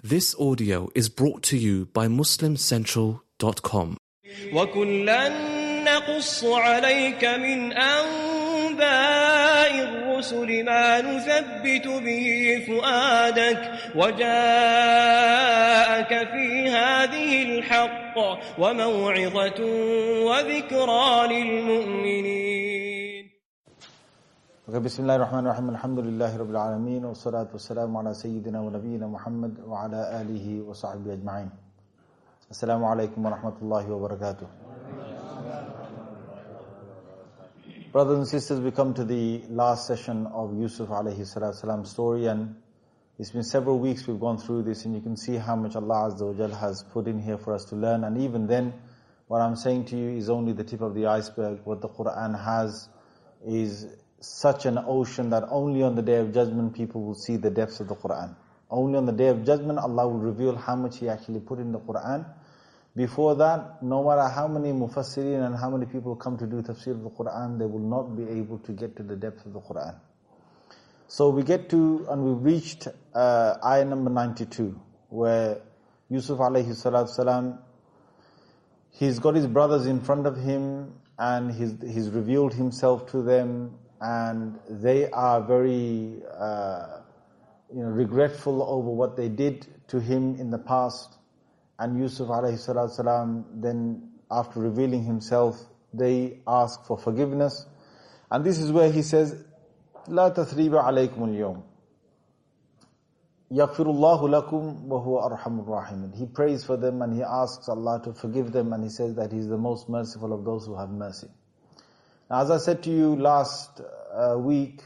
This audio is brought to you by MuslimCentral.com. وَكُلًّا نَقُصُّ عَلَيْكَ مِنْ أَنْبَاءِ الرُّسُلِ مَا نُثَبِّتُ بِهِ فُؤَادَكَ وَجَاءَكَ فِي هَذِهِ الْحَقُّ وَمَوْعِظَةٌ وَذِكْرَى لِلْمُؤْمِنِينَ. بسم الله الرحمن الرحيم. الحمد لله رب العالمين والصلاة والسلام على سيدنا ونبينا محمد وعلى آله وصحبه أجمعين. السلام عليكم ورحمة الله وبركاته. Brothers and sisters, we come to the last session of Yusuf alayhi salam's story, and it's been several weeks we've gone through this, and you can see how much Allah Azza wa Jal has put in here for us to learn. And even then, what I'm saying to you is only the tip of the iceberg. What the Quran has is such an ocean that only on the Day of Judgment people will see the depths of the Quran. Only on the Day of Judgment Allah will reveal how much He actually put in the Quran. Before that, no matter how many mufassirin and how many people come to do tafsir of the Quran, they will not be able to get to the depth of the Quran. So we get to, and we've reached ayah number 92, where Yusuf alayhi salam, he's got his brothers in front of him, and he's revealed himself to them, and they are very regretful over what they did to him in the past. And Yusuf alayhi salam, then after revealing himself, they ask for forgiveness. And this is where he says, لا تثريب عليكم اليوم يغفر الله لكم وهو أرحم الراحمين. He prays for them and he asks Allah to forgive them, and he says that He's the most merciful of those who have mercy. Now, as I said to you last week,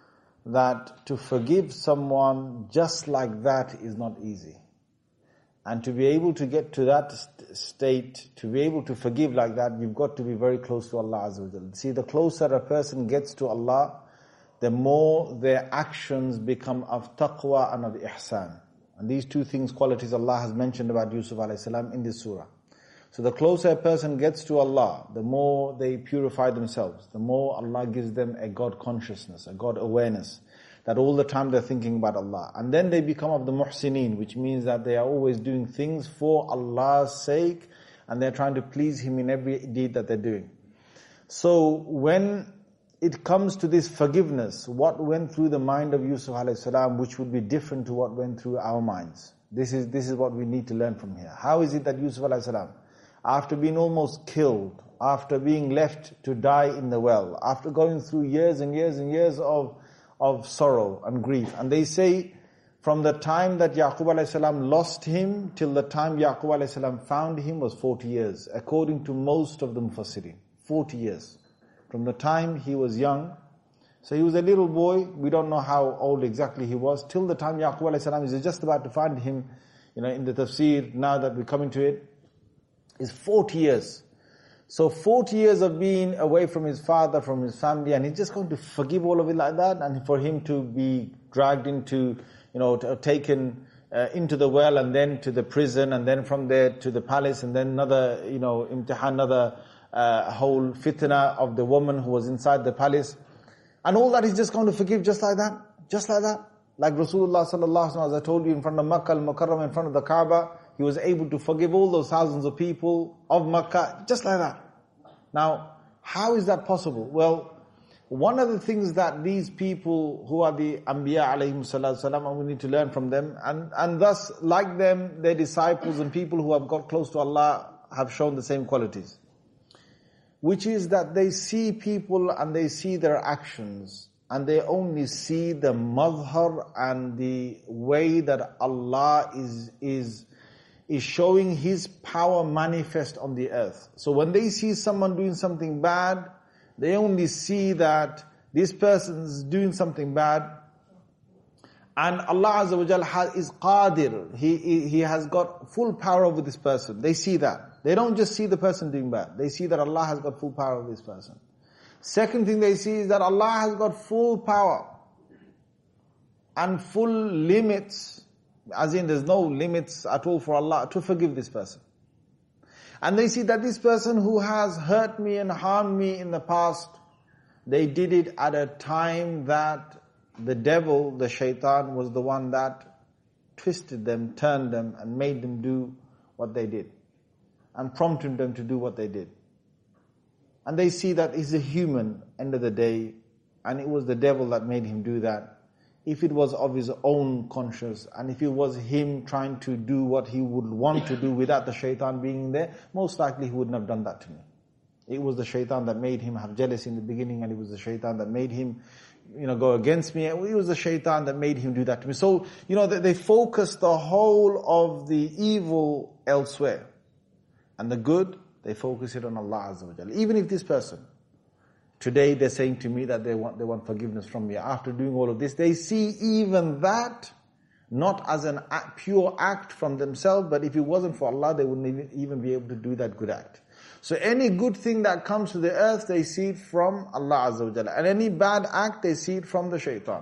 that to forgive someone just like that is not easy. And to be able to get to that state, to be able to forgive like that, you've got to be very close to Allah Azza wa Jalla. See, the closer a person gets to Allah, the more their actions become of taqwa and of ihsan. And these two things, qualities Allah has mentioned about Yusuf alayhi salam in this surah. So the closer a person gets to Allah, the more they purify themselves, the more Allah gives them a God consciousness, a God awareness, that all the time they're thinking about Allah. And then they become of the muhsineen, which means that they are always doing things for Allah's sake, and they're trying to please Him in every deed that they're doing. So when it comes to this forgiveness, what went through the mind of Yusuf alayhi salam, which would be different to what went through our minds? This is what we need to learn from here. How is it that Yusuf alayhi salam, after being almost killed, after being left to die in the well, after going through years and years and years of sorrow and grief, and they say from the time that Yaqub alayhi salam lost him till the time Yaqub alayhi salam found him was 40 years, according to most of the mufassirin. 40 years. From the time he was young, so he was a little boy, we don't know how old exactly he was, till the time Yaqub alayhi salam is just about to find him, in the tafsir, now that we're coming to it, is 40 years. So 40 years of being away from his father, from his family, and he's just going to forgive all of it like that, and for him to be dragged into, taken into the well, and then to the prison, and then from there to the palace, and then another, imtihan, another whole fitna of the woman who was inside the palace. And all that he's just going to forgive just like that. Just like that. Like Rasulullah sallallahu alaihi wasallam, as I told you, in front of Makkah al-Mukarram, in front of the Kaaba, he was able to forgive all those thousands of people of Makkah, just like that. Now, how is that possible? Well, one of the things that these people who are the Anbiya alayhim salatu salam, and we need to learn from them, and thus, like them, their disciples and people who have got close to Allah have shown the same qualities. Which is that they see people and they see their actions, and they only see the madhar and the way that Allah is showing His power manifest on the earth. So when they see someone doing something bad, they only see that this person's doing something bad, and Allah Azza wa Jalla is qadir. He has got full power over this person. They see that. They don't just see the person doing bad. They see that Allah has got full power over this person. Second thing they see is that Allah has got full power and full limits, as in there's no limits at all for Allah to forgive this person. And they see that this person who has hurt me and harmed me in the past, they did it at a time that the devil, the shaitan, was the one that twisted them, turned them, and made them do what they did, and prompted them to do what they did. And they see that he's a human, end of the day, and it was the devil that made him do that. If it was of his own conscience, and if it was him trying to do what he would want to do without the shaitan being there, most likely he wouldn't have done that to me. It was the shaitan that made him have jealousy in the beginning, and it was the shaitan that made him, go against me. It was the shaitan that made him do that to me. So, they focus the whole of the evil elsewhere. And the good, they focus it on Allah Azza wa Jalla. Even if this person, today they're saying to me that they want forgiveness from me. After doing all of this, they see even that not as a pure act from themselves, but if it wasn't for Allah, they wouldn't even be able to do that good act. So any good thing that comes to the earth, they see it from Allah Azza wa Jalla. And any bad act, they see it from the shaitan.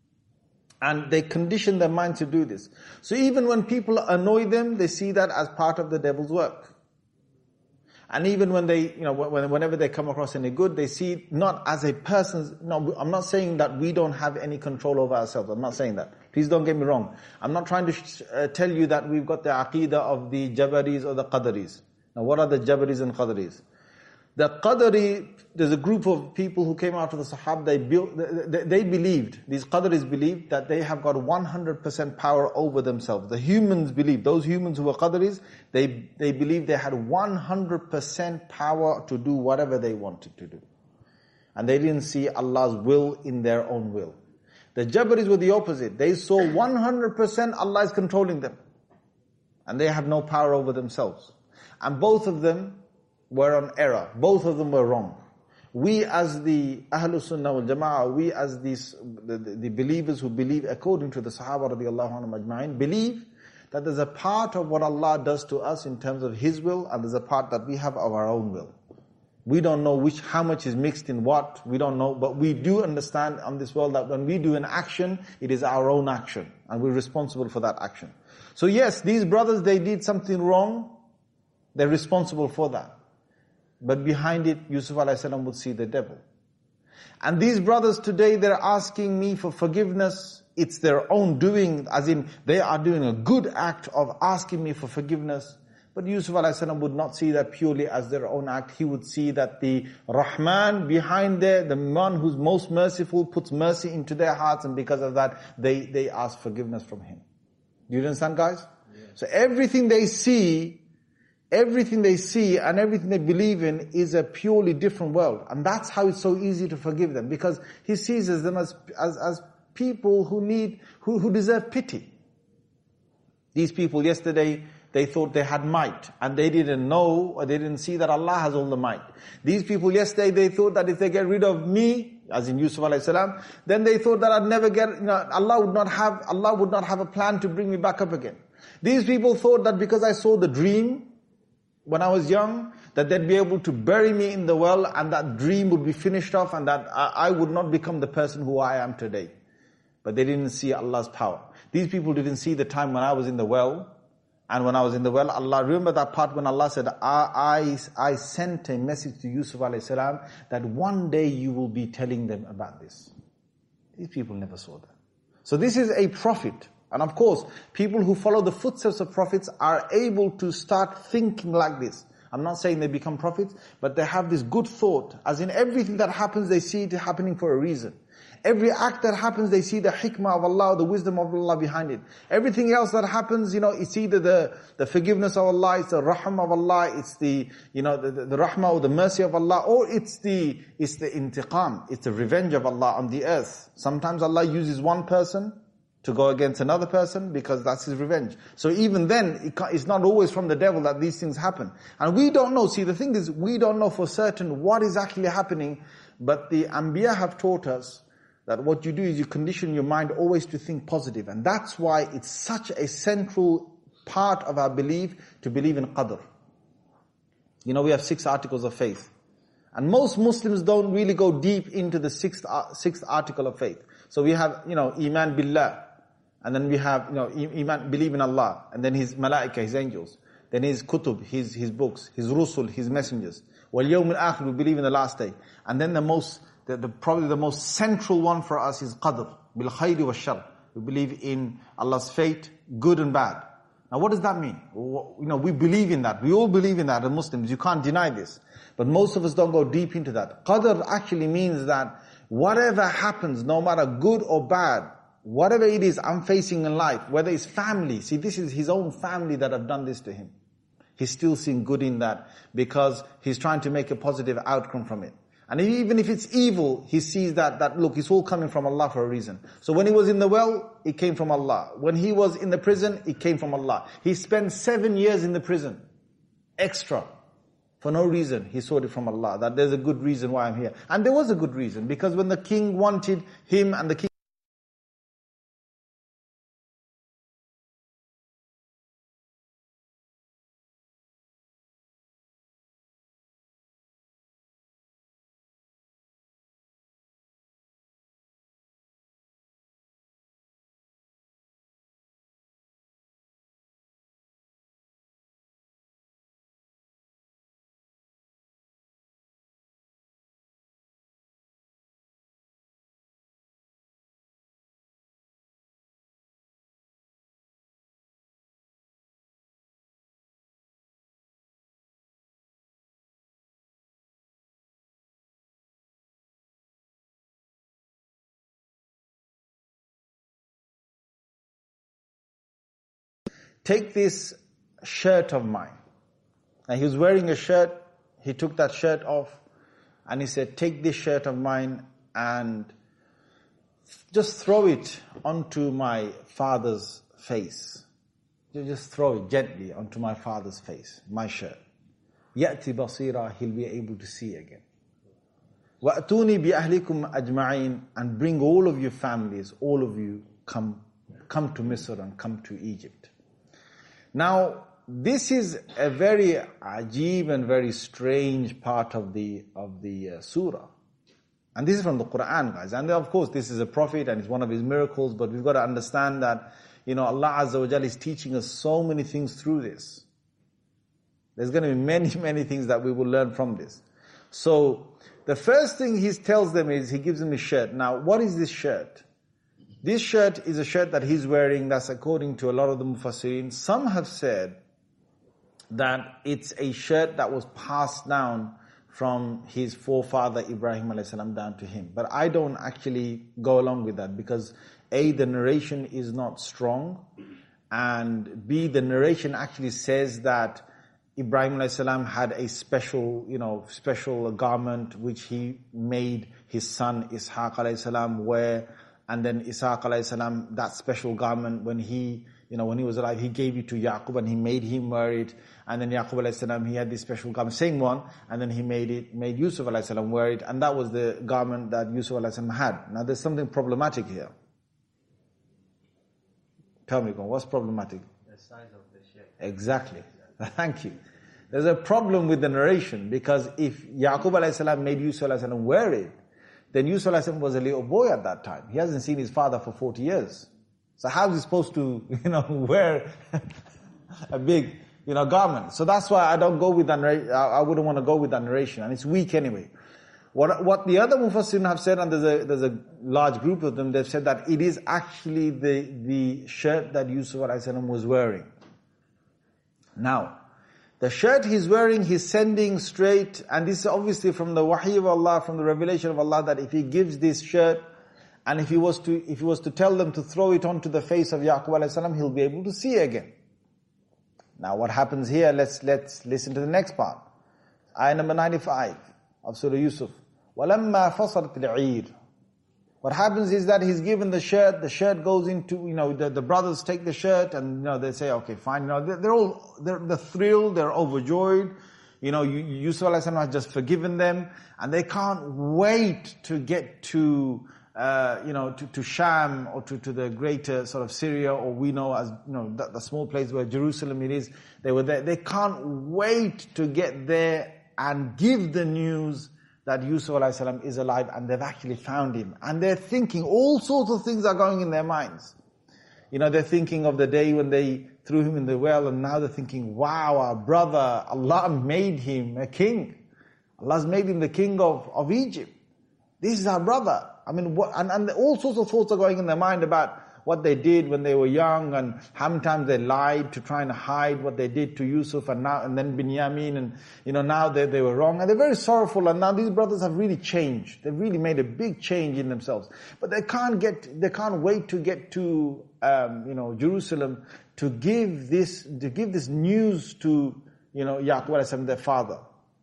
And they condition their mind to do this. So even when people annoy them, they see that as part of the devil's work. And even when they, whenever they come across any good, they see it not as a person's. No, I'm not saying that we don't have any control over ourselves. I'm not saying that. Please don't get me wrong. I'm not trying to tell you that we've got the aqidah of the Jabaris or the Qadaris. Now, what are the Jabaris and Qadaris? The Qadari, there's a group of people who came out of the Sahaba, they believed, these Qadaris believed that they have got 100% power over themselves. The humans believe, those humans who were Qadaris, they believed they had 100% power to do whatever they wanted to do. And they didn't see Allah's will in their own will. The Jabaris were the opposite. They saw 100% Allah is controlling them. And they have no power over themselves. And both of them were on error. Both of them were wrong. We as the Ahlus Sunnah wal Jama'ah, we as the believers who believe according to the Sahaba radiallahu anhum ajma'in, believe that there's a part of what Allah does to us in terms of His will, and there's a part that we have of our own will. We don't know how much is mixed in what, we don't know, but we do understand on this world that when we do an action, it is our own action, and we're responsible for that action. So yes, these brothers, they did something wrong, they're responsible for that. But behind it, Yusuf alayhi salam would see the devil. And these brothers today, they're asking me for forgiveness. It's their own doing, as in they are doing a good act of asking me for forgiveness. But Yusuf alayhi salam would not see that purely as their own act. He would see that the Rahman behind there, the one who's most merciful, puts mercy into their hearts, and because of that, they ask forgiveness from Him. Do you understand, guys? Yeah. So everything they see and everything they believe in is a purely different world. And that's how it's so easy to forgive them. Because He sees them as people who deserve pity. These people yesterday, they thought they had might. And they didn't know, or they didn't see that Allah has all the might. These people yesterday, they thought that if they get rid of me, as in Yusuf alayhi salam, then they thought that I'd never Allah would not have a plan to bring me back up again. These people thought that because I saw the dream, when I was young, that they'd be able to bury me in the well, and that dream would be finished off, and that I would not become the person who I am today. But they didn't see Allah's power. These people didn't see the time when I was in the well, and when I was in the well, Allah, remember that part when Allah said, I sent a message to Yusuf alayhi salam, that one day you will be telling them about this. These people never saw that. So this is a prophet. And of course, people who follow the footsteps of prophets are able to start thinking like this. I'm not saying they become prophets, but they have this good thought. As in everything that happens, they see it happening for a reason. Every act that happens, they see the hikmah of Allah, the wisdom of Allah behind it. Everything else that happens, it's either the forgiveness of Allah, it's the rahmah of Allah, it's the rahmah or the mercy of Allah, or it's the intiqam, it's the revenge of Allah on the earth. Sometimes Allah uses one person to go against another person because that's His revenge. So even then, it's not always from the devil that these things happen. And we don't know. See, the thing is, we don't know for certain what is actually happening, but the Anbiya have taught us that what you do is you condition your mind always to think positive. And that's why it's such a central part of our belief to believe in Qadr. We have 6 articles of faith. And most Muslims don't really go deep into the sixth article of faith. So we have, Iman Billah. And then we have, Iman, believe in Allah. And then His Malaika, His angels. Then His Kutub, His books. His Rusul, His messengers. Wal Yawm al-Akhir, we believe in the last day. And then probably the most central one for us is Qadr. Bil Khayri wa Shar. We believe in Allah's fate, good and bad. Now what does that mean? We believe in that. We all believe in that as Muslims. You can't deny this. But most of us don't go deep into that. Qadr actually means that whatever happens, no matter good or bad, whatever it is I'm facing in life, whether it's family, see, this is his own family that have done this to him. He's still seeing good in that because he's trying to make a positive outcome from it. And even if it's evil, he sees that look, it's all coming from Allah for a reason. So when he was in the well, it came from Allah. When he was in the prison, it came from Allah. He spent 7 years in the prison, extra, for no reason. He sought it from Allah, that there's a good reason why I'm here. And there was a good reason, because when the king wanted him and the king take this shirt of mine. And he was wearing a shirt, he took that shirt off, and he said, take this shirt of mine and just throw it onto my father's face. Just throw it gently onto my father's face, my shirt. Ya'ti basira, he'll be able to see again. Wa'atuni bi ahlikum ajma'in, and bring all of your families, all of you, come to Misr and come to Egypt. Now, this is a very ajib and very strange part of the surah. And this is from the Quran, guys. And of course, this is a prophet and it's one of his miracles, but we've got to understand that, Allah Azza wa Jalla is teaching us so many things through this. There's going to be many, many things that we will learn from this. So, the first thing he tells them is, he gives them a shirt. Now, what is this shirt? This shirt is a shirt that he's wearing, that's according to a lot of the Mufassirin. Some have said that it's a shirt that was passed down from his forefather Ibrahim a.s. down to him. But I don't actually go along with that, because A, the narration is not strong, and B, the narration actually says that Ibrahim a.s. had a special garment which he made his son Ishaq a.s. wear. And then Ishaq alayhi salam, that special garment, when he was alive, he gave it to Yaqub and he made him wear it. And then Yaqub alayhi salam, he had this special garment, same one, and then he made Yusuf alayhi salam wear it, and that was the garment that Yusuf alayhi salam had. Now there's something problematic here. Tell me, what's problematic? The size of the shirt. Exactly. Thank you. There's a problem with the narration, because if Yaqub alayhi salam made Yusuf alayhi salam wear it, then Yusuf alayhi salam was a little boy at that time. He hasn't seen his father for 40 years. So how is he supposed to, wear a big, garment? So that's why I don't go with that. I wouldn't want to go with that narration, and it's weak anyway. What the other Mufassirin have said, and there's a large group of them, they've said that it is actually the shirt that Yusuf alayhi salam was wearing. Now, the shirt he's wearing, he's sending straight, and this is obviously from the wahi of Allah, from the revelation of Allah, that if he gives this shirt, and if he was to tell them to throw it onto the face of Yaqub alayhi salam, he'll be able to see again. Now what happens here, let's listen to the next part. Ayah number 95 of Surah Yusuf. وَلَمَّا فَصَلَتِ الْعِيرُ. What happens is that he's given the shirt goes into, the brothers take the shirt and, they say, okay, fine, they're thrilled, they're overjoyed, Yusuf alayhi salam has just forgiven them, and they can't wait to get to Sham, or to the greater sort of Syria, or we know as, the small place where Jerusalem it is. They were there, they can't wait to get there and give the news that Yusuf alayhi salam is alive, and they've actually found him. And they're thinking, all sorts of things are going in their minds. They're thinking of the day when they threw him in the well, and now they're thinking, wow, our brother, Allah made him a king. Allah's made him the king of Egypt. This is our brother. And all sorts of thoughts are going in their mind about what they did when they were young, and how many times they lied to try and hide what they did to Yusuf, and then Binyamin, and now they were wrong, and they're very sorrowful. And now these brothers have really changed. They've really made a big change in themselves, but they can't wait to get to Jerusalem to give this news to Yaqub alayhi salam, their father.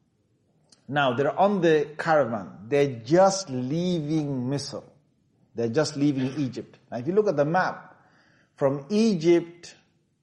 Now they're on the caravan. They're just leaving Misr. They're just leaving Egypt. Now if you look at the map, from Egypt,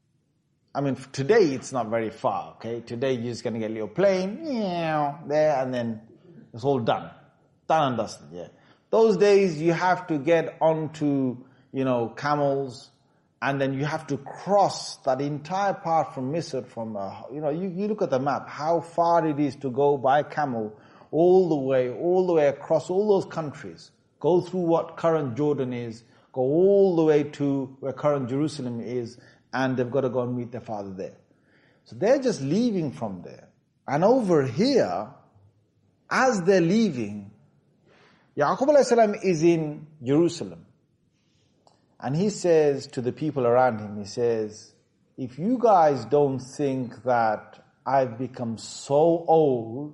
today it's not very far, okay? Today you're just going to get a little plane, there, and then it's all done. Done and dusted, yeah. Those days you have to get onto, camels, and then you have to cross that entire part from Misr, you look at the map, how far it is to go by camel all the way across all those countries, go through what current Jordan is, go all the way to where current Jerusalem is, and they've got to go and meet their father there. So they're just leaving from there. And over here, as they're leaving, Yaqub alayhi salam is in Jerusalem. And he says to the people around him, he says, if you guys don't think that I've become so old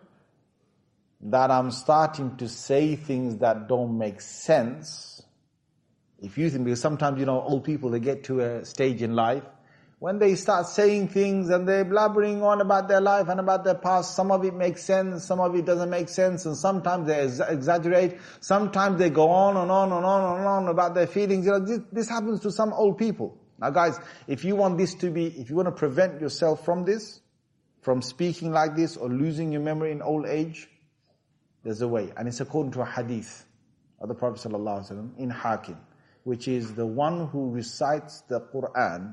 that I'm starting to say things that don't make sense, if you think, because sometimes, old people, they get to a stage in life, when they start saying things and they're blabbering on about their life and about their past, some of it makes sense, some of it doesn't make sense, and sometimes they exaggerate, sometimes they go on and on and on and on about their feelings. This happens to some old people. Now guys, if you want to prevent yourself from this, from speaking like this or losing your memory in old age, there's a way. And it's according to a hadith of the Prophet ﷺ in Hakim, which is the one who recites the Qur'an,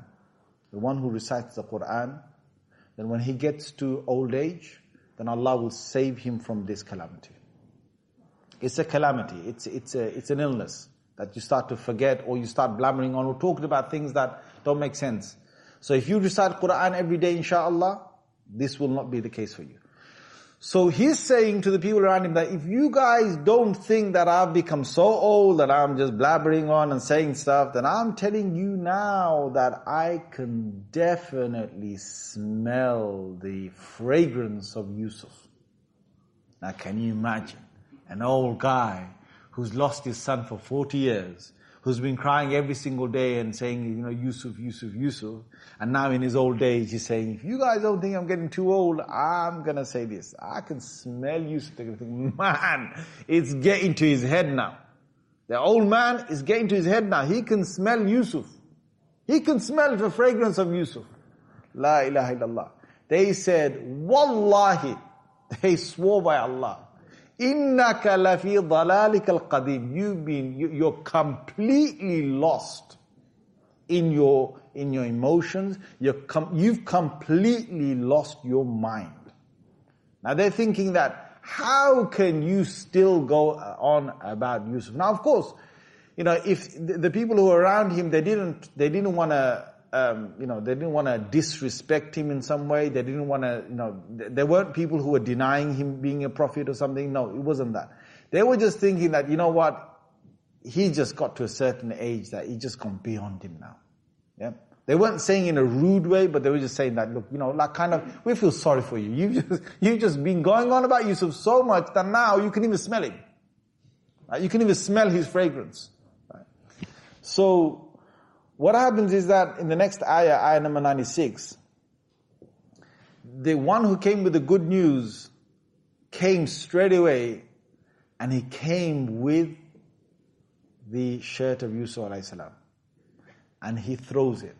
then when he gets to old age, then Allah will save him from this calamity. It's a calamity. It's an illness that you start to forget, or you start blabbering on or talking about things that don't make sense. So if you recite Qur'an every day, inshallah, this will not be the case for you. So he's saying to the people around him that if you guys don't think that I've become so old that I'm just blabbering on and saying stuff, then I'm telling you now that I can definitely smell the fragrance of Yusuf. Now can you imagine an old guy who's lost his son for 40 years, who's been crying every single day and saying, Yusuf, Yusuf, Yusuf. And now in his old age, he's saying, if you guys don't think I'm getting too old, I'm going to say this. I can smell Yusuf. They're going to think, man, it's getting to his head now. The old man is getting to his head now. He can smell Yusuf. He can smell the fragrance of Yusuf. La ilaha illallah. They said, Wallahi, they swore by Allah, Innaka lafi dalalika al-qadim. You're completely lost in your emotions. You've completely lost your mind. Now they're thinking that, how can you still go on about Yusuf? Now of course, if the people who were around him, they didn't want to, they didn't want to disrespect him in some way. They didn't want to, there weren't people who were denying him being a prophet or something. No, it wasn't that. They were just thinking that, he just got to a certain age that he just gone beyond him now. Yeah. They weren't saying in a rude way, but they were just saying that, look, we feel sorry for you. You've just been going on about Yusuf so much that now you can even smell him. Right? You can even smell his fragrance. Right? So, what happens is that in the next ayah number 96, the one who came with the good news came straight away, and he came with the shirt of Yusuf alayhi salam. And he throws it.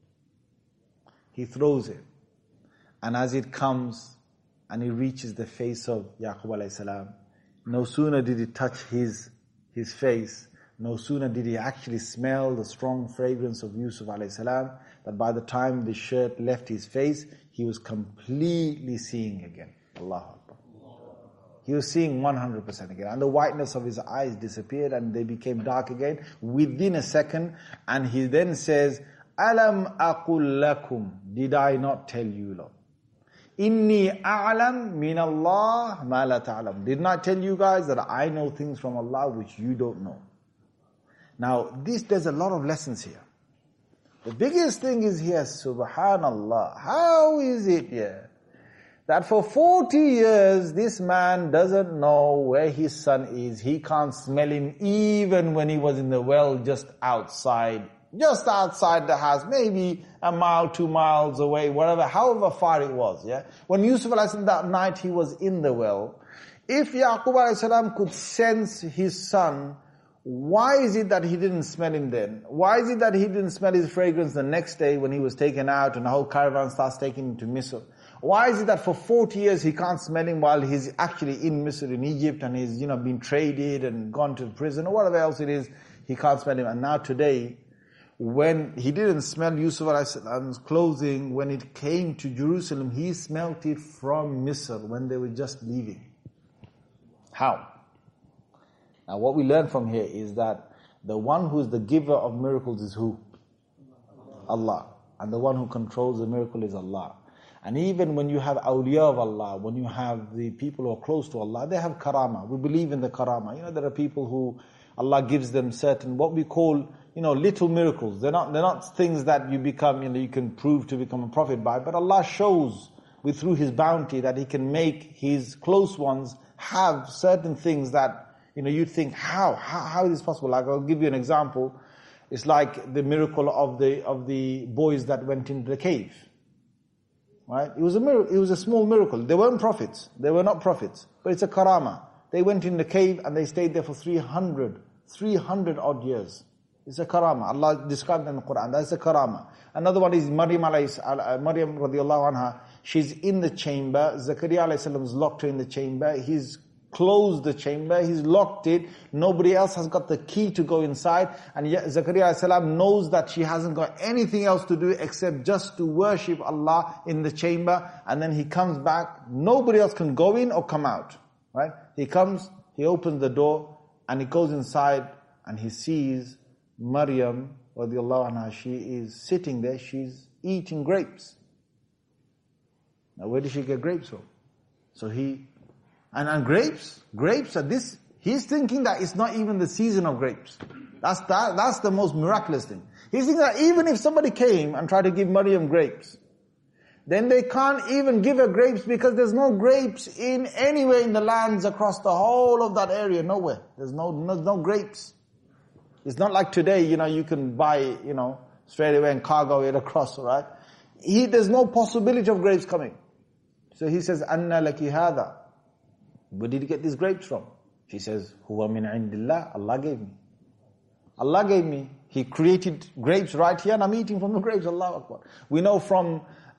And as it comes and it reaches the face of Yaqub alayhi salam, no sooner did it touch his face, no sooner did he actually smell the strong fragrance of Yusuf alayhi salam, that by the time the shirt left his face, he was completely seeing again. Allahu Akbar. He was seeing 100% again. And the whiteness of his eyes disappeared and they became dark again within a second. And he then says, Alam aqul lakum, did I not tell you, Lord? Inni a'lam min Allah ma la ta'lam. Didn't I tell you guys that I know things from Allah which you don't know? Now, there's a lot of lessons here. The biggest thing is here, subhanallah, how is it here that for 40 years this man doesn't know where his son is, he can't smell him even when he was in the well just outside the house, maybe a mile, 2 miles away, whatever, however far it was, yeah? When Yusuf alayhi salam that night he was in the well, if Yaqub alayhi salam could sense his son, why is it that he didn't smell him then? Why is it that he didn't smell his fragrance the next day when he was taken out and the whole caravan starts taking him to Misr? Why is it that for 40 years he can't smell him while he's actually in Misr, in Egypt, and he's, been traded and gone to prison or whatever else it is, he can't smell him. And now today, when he didn't smell Yusuf alayhi salam's clothing, when it came to Jerusalem, he smelt it from Misr when they were just leaving. How? Now what we learn from here is that the one who is the giver of miracles is who? Allah. And the one who controls the miracle is Allah. And even when you have awliya of Allah, when you have the people who are close to Allah, they have karama. We believe in the karama. There are people who Allah gives them certain, what we call, little miracles. They're not things that you become, you can prove to become a prophet by, but Allah shows through His bounty that He can make His close ones have certain things that, you think, how is this possible? Like, I'll give you an example. It's like the miracle of the boys that went into the cave. Right? It was a miracle. It was a small miracle. They weren't prophets. They were not prophets. But it's a karama. They went in the cave and they stayed there for 300 odd years. It's a karama. Allah described in the Quran. That's a karama. Another one is Maryam radiallahu anha. She's in the chamber. Zakaria alayhi salam's locked her in the chamber. He's closed the chamber, he's locked it, nobody else has got the key to go inside, and yet Zakaria alayhi salam knows that she hasn't got anything else to do except just to worship Allah in the chamber, and then he comes back, nobody else can go in or come out, right? He comes, he opens the door, and he goes inside, and he sees Maryam, radiallahu anha, she is sitting there, she's eating grapes. Now where did she get grapes from? So And grapes are this, he's thinking that it's not even the season of grapes. That's the most miraculous thing. He's thinking that even if somebody came and tried to give Maryam grapes, then they can't even give her grapes because there's no grapes anywhere in the lands across the whole of that area, nowhere. There's no grapes. It's not like today, you can buy, straight away and cargo it across, right? There's no possibility of grapes coming. So he says, Anna laki hada. Where did you get these grapes from? She says, Huwa min indillah, Allah gave me. Allah gave me. He created grapes right here and I'm eating from the grapes, Allahu Akbar. We know from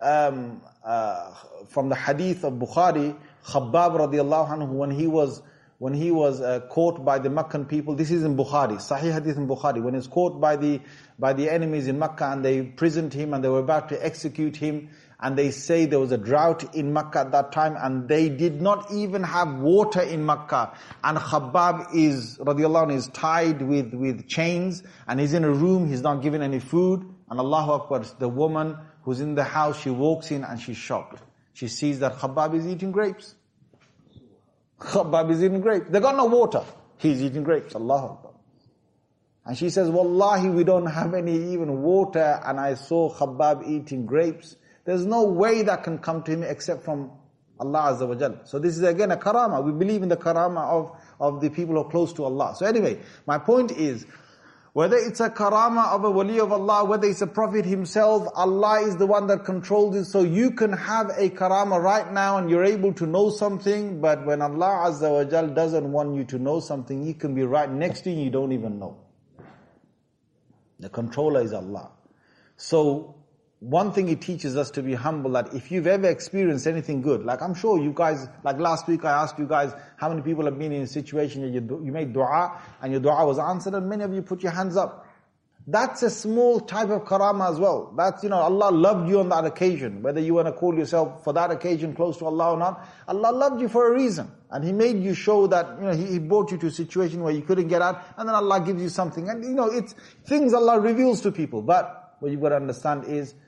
the hadith of Bukhari, Khabbab radiallahu anhu, when he was caught by the Meccan people, this is in Bukhari, Sahih hadith in Bukhari, when he was caught by the enemies in Mecca and they imprisoned him and they were about to execute him, and they say there was a drought in Makkah at that time and they did not even have water in Makkah. And Khabbab radiallahu anhu, is tied with chains and he's in a room, he's not given any food. And Allahu Akbar, the woman who's in the house, she walks in and she's shocked. She sees that Khabbab is eating grapes. Khabbab is eating grapes. They got no water. He's eating grapes. Allahu Akbar. And she says, Wallahi, we don't have any even water and I saw Khabbab eating grapes. There's no way that can come to him except from Allah Azza wa Jal. So this is again a karama. We believe in the karama of the people who are close to Allah. So anyway, my point is, whether it's a karama of a wali of Allah, whether it's a prophet himself, Allah is the one that controls it. So you can have a karama right now and you're able to know something, but when Allah Azza wa Jal doesn't want you to know something, He can be right next to you, you don't even know. The controller is Allah. So, one thing it teaches us to be humble, that if you've ever experienced anything good, like I'm sure you guys, like last week I asked you guys how many people have been in a situation where you made dua and your dua was answered, and many of you put your hands up. That's a small type of karama as well. That's, Allah loved you on that occasion. Whether you want to call yourself for that occasion close to Allah or not, Allah loved you for a reason. And He made you show that, He brought you to a situation where you couldn't get out, and then Allah gives you something. And it's things Allah reveals to people. But what you've got to understand is,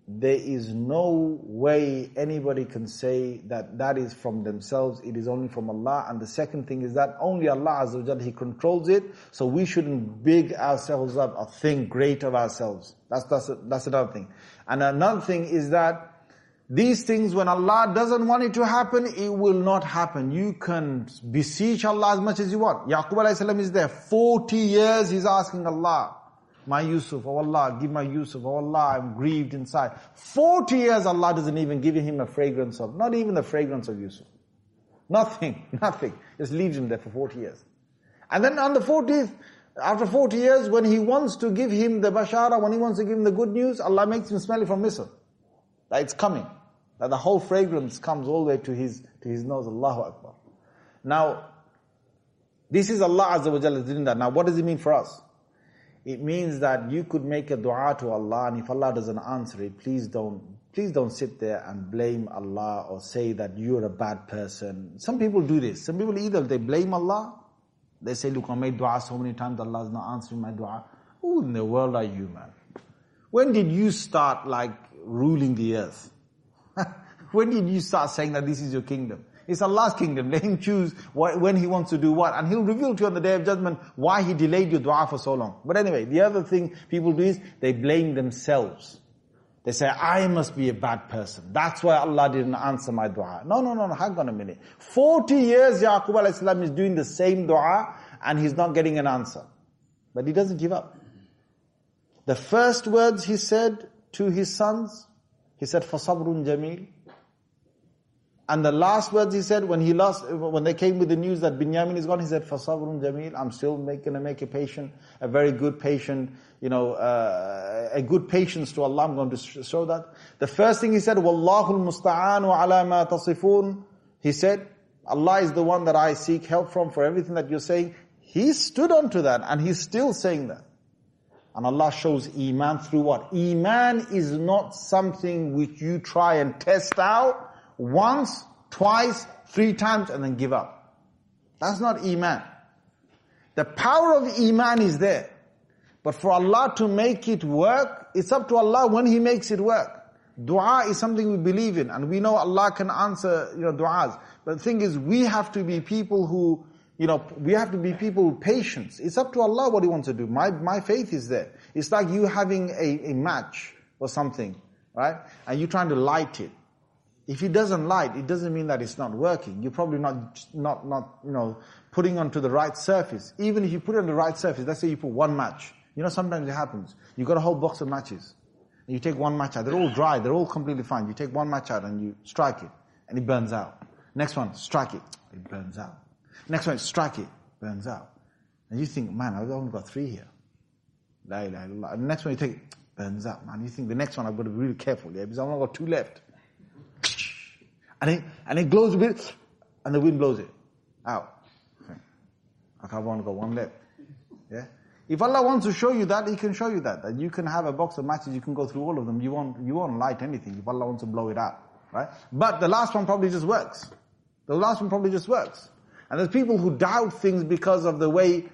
there is no way anybody can say that that is from themselves. It is only from Allah. And the second thing is that only Allah Azza wa Jalla, He controls it. So we shouldn't big ourselves up or think great of ourselves. That's another thing. And another thing is that these things, when Allah doesn't want it to happen, it will not happen. You can beseech Allah as much as you want. Yaqub alayhi salam is there. 40 years he's asking Allah, my Yusuf, oh Allah, give my Yusuf, oh Allah, I'm grieved inside. 40 years Allah doesn't even give him a fragrance of, not even the fragrance of Yusuf. Nothing. Just leaves him there for 40 years. And then on the 40th, after 40 years, when he wants to give him the bashara, when he wants to give him the good news, Allah makes him smell it from Misr. That it's coming. That the whole fragrance comes all the way to his nose. Allahu Akbar. Now, this is Allah Azza wa Jalla doing that. Now, what does it mean for us? It means that you could make a dua to Allah, and if Allah doesn't answer it, please don't sit there and blame Allah or say that you're a bad person. Some people do this. Some people either they blame Allah, they say, look, I made dua so many times, Allah is not answering my dua. Who in the world are you, man? When did you start ruling the earth? When did you start saying that this is your kingdom? It's Allah's kingdom. Let Him choose when He wants to do what. And He'll reveal to you on the Day of Judgment why He delayed your dua for so long. But anyway, the other thing people do is they blame themselves. They say, I must be a bad person. That's why Allah didn't answer my dua. No, hang on a minute. 40 years Yaqub alayhi salam is doing the same dua and he's not getting an answer. But he doesn't give up. The first words he said to his sons, he said, فَصَبْرٌ جَمِيلٌ. And the last words he said when they came with the news that Binyamin is gone, he said, فَصَبْرٌ جَمِيلٌ. I'm still going to make a very good patient, a good patience to Allah. I'm going to show that. The first thing he said, وَاللَّهُ الْمُسْتَعَانُ عَلَى مَا تَصِفُونَ. He said, Allah is the one that I seek help from for everything that you're saying. He stood onto that and he's still saying that. And Allah shows Iman through what? Iman is not something which you try and test out once, twice, 3 times and then give up. That's not Iman. The power of Iman is there. But for Allah to make it work, it's up to Allah when He makes it work. Dua is something we believe in and we know Allah can answer, du'as. But the thing is, we have to be people who, we have to be people with patience. It's up to Allah what He wants to do. My faith is there. It's like you having a match or something, right? And you're trying to light it. If it doesn't light, it doesn't mean that it's not working. You're probably not putting onto the right surface. Even if you put it on the right surface, let's say you put one match. Sometimes it happens. You got a whole box of matches. And you take one match out. They're all dry. They're all completely fine. You take one match out and you strike it. And it burns out. Next one, strike it. It burns out. Next one, strike it. Burns out. And you think, man, I've only got 3 here. La ilaha illallah. And the next one you take it, burns out. Man, you think the next one I've got to be really careful, because I've only got 2 left. And it glows a bit, and the wind blows it out. Okay, I've only got 1 left. Yeah? If Allah wants to show you that, He can show you that you can have a box of matches, you can go through all of them, you won't light anything if Allah wants to blow it out. Right? But the last one probably just works. And there's people who doubt things because of the way,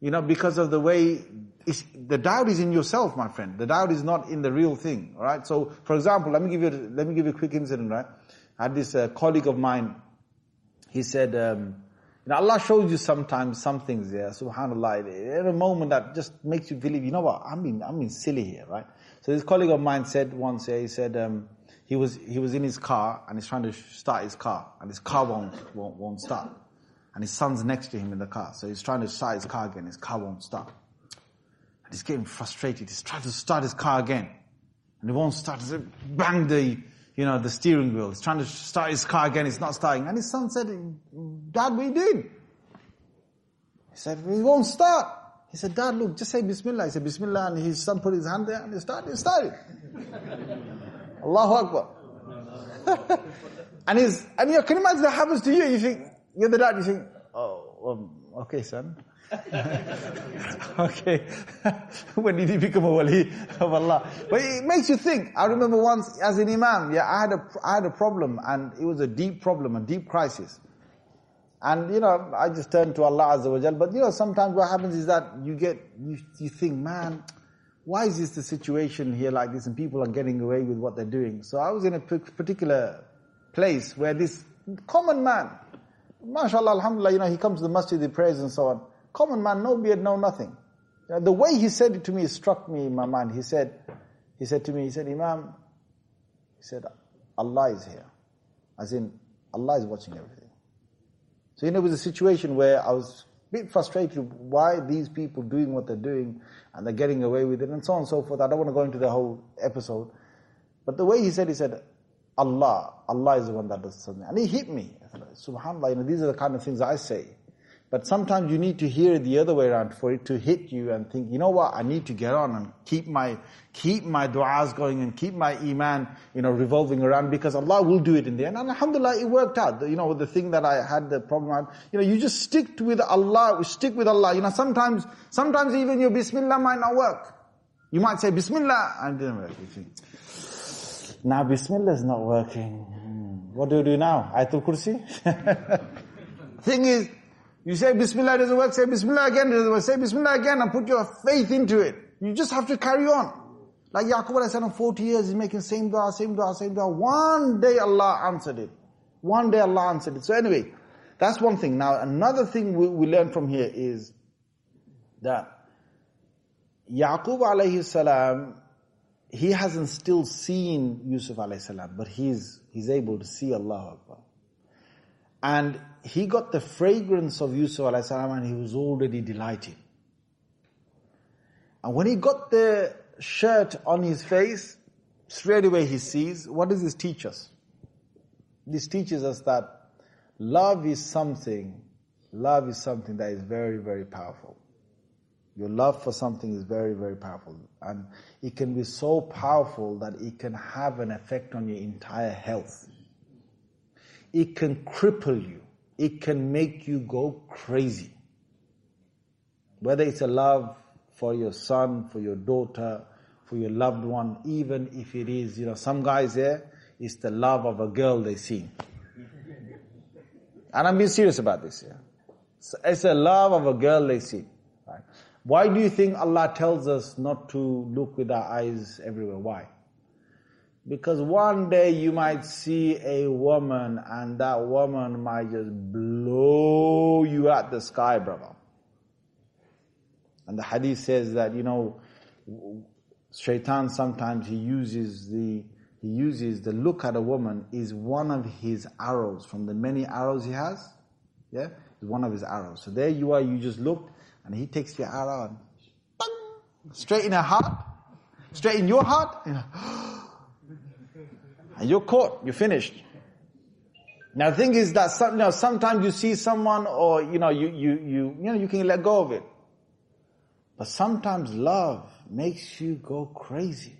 the doubt is in yourself, my friend. The doubt is not in the real thing. All right? So, for example, let me give you a quick incident, right? I had this colleague of mine, he said, Allah shows you sometimes some things, subhanAllah, in a moment that just makes you believe, you know what, I'm being silly here, right? So this colleague of mine said once, he said, he was in his car and he's trying to start his car and his car won't start. And his son's next to him in the car. So he's trying to start his car again, his car won't start. And he's getting frustrated, he's trying to start his car again. And it won't start, he bang the steering wheel. He's trying to start his car again, it's not starting. And his son said, Dad, what are you doing? He said, it won't start. He said, Dad, look, just say Bismillah. He said, Bismillah, and his son put his hand there and it started. Allahu Akbar. And can you imagine that happens to you? You think, you're the dad, you think, okay, son. Okay. When did he become a wali of Allah? But it makes you think. I remember once as an imam, I had a problem, and it was a deep problem, a deep crisis. And I just turned to Allah Azza wa Jal. But sometimes what happens is that you think, man, why is this the situation here like this and people are getting away with what they're doing? So I was in a particular place where this common man, mashallah, alhamdulillah, he comes to the masjid, he prays and so on. Common man, no beard, no nothing. The way he said it to me struck me in my mind. He said to me, Imam, he said, Allah is here. As in, Allah is watching everything. So it was a situation where I was a bit frustrated why these people doing what they're doing and they're getting away with it and so on and so forth. I don't want to go into the whole episode. But the way he said, Allah is the one that does something. And he hit me. SubhanAllah, these are the kind of things I say. But sometimes you need to hear it the other way around for it to hit you and think, you know what, I need to get on and keep my du'as going and keep my iman, revolving around, because Allah will do it in the end. And alhamdulillah, it worked out. With the thing that I had the problem, you just stick with Allah, sometimes even your bismillah might not work. You might say bismillah, and it didn't work. You think, now bismillah is not working. What do you do now? Ayatul Kursi? Thing is, you say Bismillah, it doesn't work, say Bismillah again, it doesn't work, say Bismillah again and put your faith into it. You just have to carry on. Like Yaqub alayhi salam, 40 years, he's making same dua. One day Allah answered it. So anyway, that's one thing. Now another thing we learn from here is that Yaqub alayhi salam, he hasn't still seen Yusuf alayhi salam, but he's able to see Allah Akbar. And he got the fragrance of Yusuf alayhi salam and he was already delighted. And when he got the shirt on his face, straight away he sees, what does this teach us? This teaches us that love is something that is very, very powerful. Your love for something is very, very powerful. And it can be so powerful that it can have an effect on your entire health. It can cripple you. It can make you go crazy. Whether it's a love for your son, for your daughter, for your loved one, even if it is, some guys there, it's the love of a girl they see. And I'm being serious about this. It's a love of a girl they see. Right? Why do you think Allah tells us not to look with our eyes everywhere? Why? Because one day you might see a woman and that woman might just blow you out the sky, brother. And the hadith says that, Shaitan sometimes he uses the look at a woman is one of his arrows from the many arrows he has. Yeah? It's one of his arrows. So there you are, you just look and he takes your arrow and bang, straight in her heart, straight in your heart, and you're caught, you're finished. Now the thing is that sometimes you see someone or you can let go of it. But sometimes love makes you go crazy.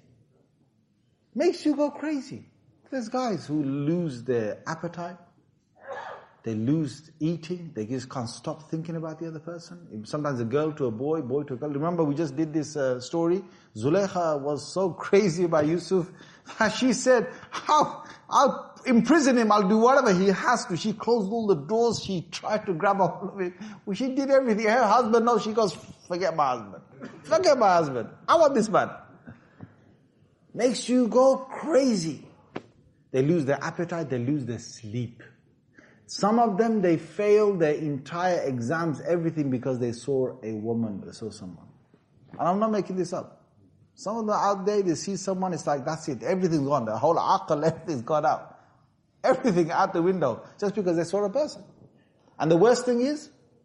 There's guys who lose their appetite. They lose eating. They just can't stop thinking about the other person. Sometimes a girl to a boy, boy to a girl. Remember we just did this story. Zulaykha was so crazy about Yusuf. She said, I'll imprison him, I'll do whatever he has to. She closed all the doors, she tried to grab a hold of it. Well, she did everything. Her husband knows, she goes, forget my husband. I want this man. Makes you go crazy. They lose their appetite, they lose their sleep. Some of them, they fail their entire exams, everything because they saw a woman, they saw someone. And I'm not making this up. Some of them out there, they see someone, it's like, that's it, everything's gone. The whole aql, everything's gone out. Everything out the window, just because they saw a person. And the worst thing is,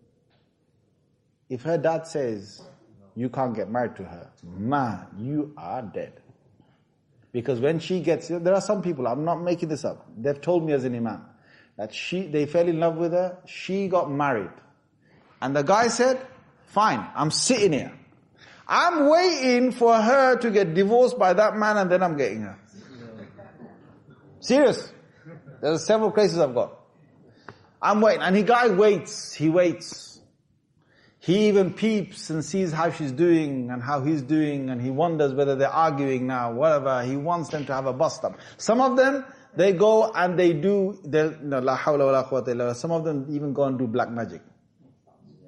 if her dad says, you can't get married to her, man, you are dead. Because when she gets, there are some people, I'm not making this up, they've told me as an imam, that they fell in love with her, she got married. And the guy said, fine, I'm sitting here. I'm waiting for her to get divorced by that man and then I'm getting her. Serious. There's several cases I've got. I'm waiting. And the guy waits. He waits. He even peeps and sees how she's doing and how he's doing and he wonders whether they're arguing now, whatever. He wants them to have a bust-up. Some of them, they go and they do, la hawla wa la quwwata illa billah. Some of them even go and do black magic.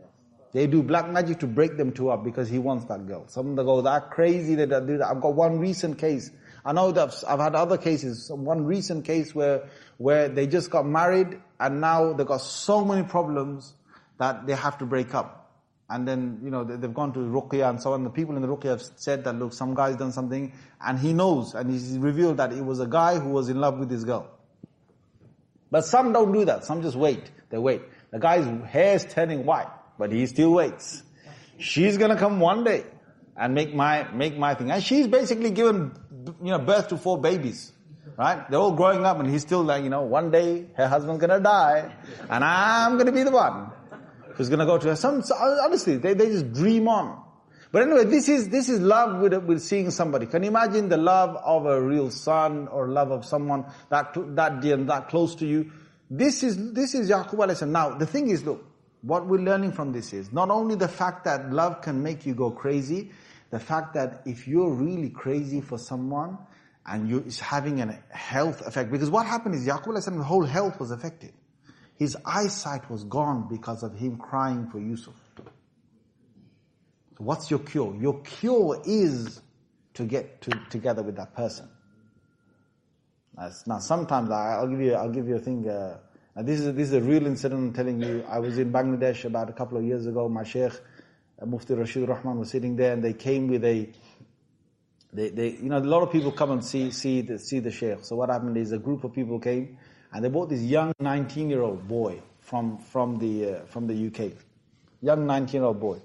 They do black magic to break them two up because he wants that girl. Some of them go that crazy, they do that. I've got one recent case. I know that I've had other cases. One recent case where they just got married and now they've got so many problems that they have to break up. And then, they've gone to Ruqya and so on. The people in the Ruqya have said that, look, some guy's done something, and he knows, and he's revealed that it was a guy who was in love with this girl. But some don't do that. Some just wait. They wait. The guy's hair is turning white, but he still waits. She's gonna come one day and make my thing. And she's basically given, birth to 4 babies. Right? They're all growing up, and he's still like, one day her husband's gonna die, and I'm gonna be the one who's going to go to her. Honestly, they just dream on. But anyway, this is love with seeing somebody. Can you imagine the love of a real son or love of someone that dear and that close to you? This is Yaqub alayhi salam. Now, the thing is, look, what we're learning from this is not only the fact that love can make you go crazy, the fact that if you're really crazy for someone and it's having a health effect, because what happened is Yaqub alayhi salam's whole health was affected. His eyesight was gone because of him crying for Yusuf. So what's your cure? Your cure is to get together with that person. Now sometimes I'll give you a thing. And this is a real incident I'm telling you. I was in Bangladesh about a couple of years ago. My Sheikh Mufti Rashid Rahman was sitting there, and they came with a lot of people come and see the Sheikh. So what happened is a group of people came. And they brought this young 19-year-old boy from the UK. Young 19-year-old boy.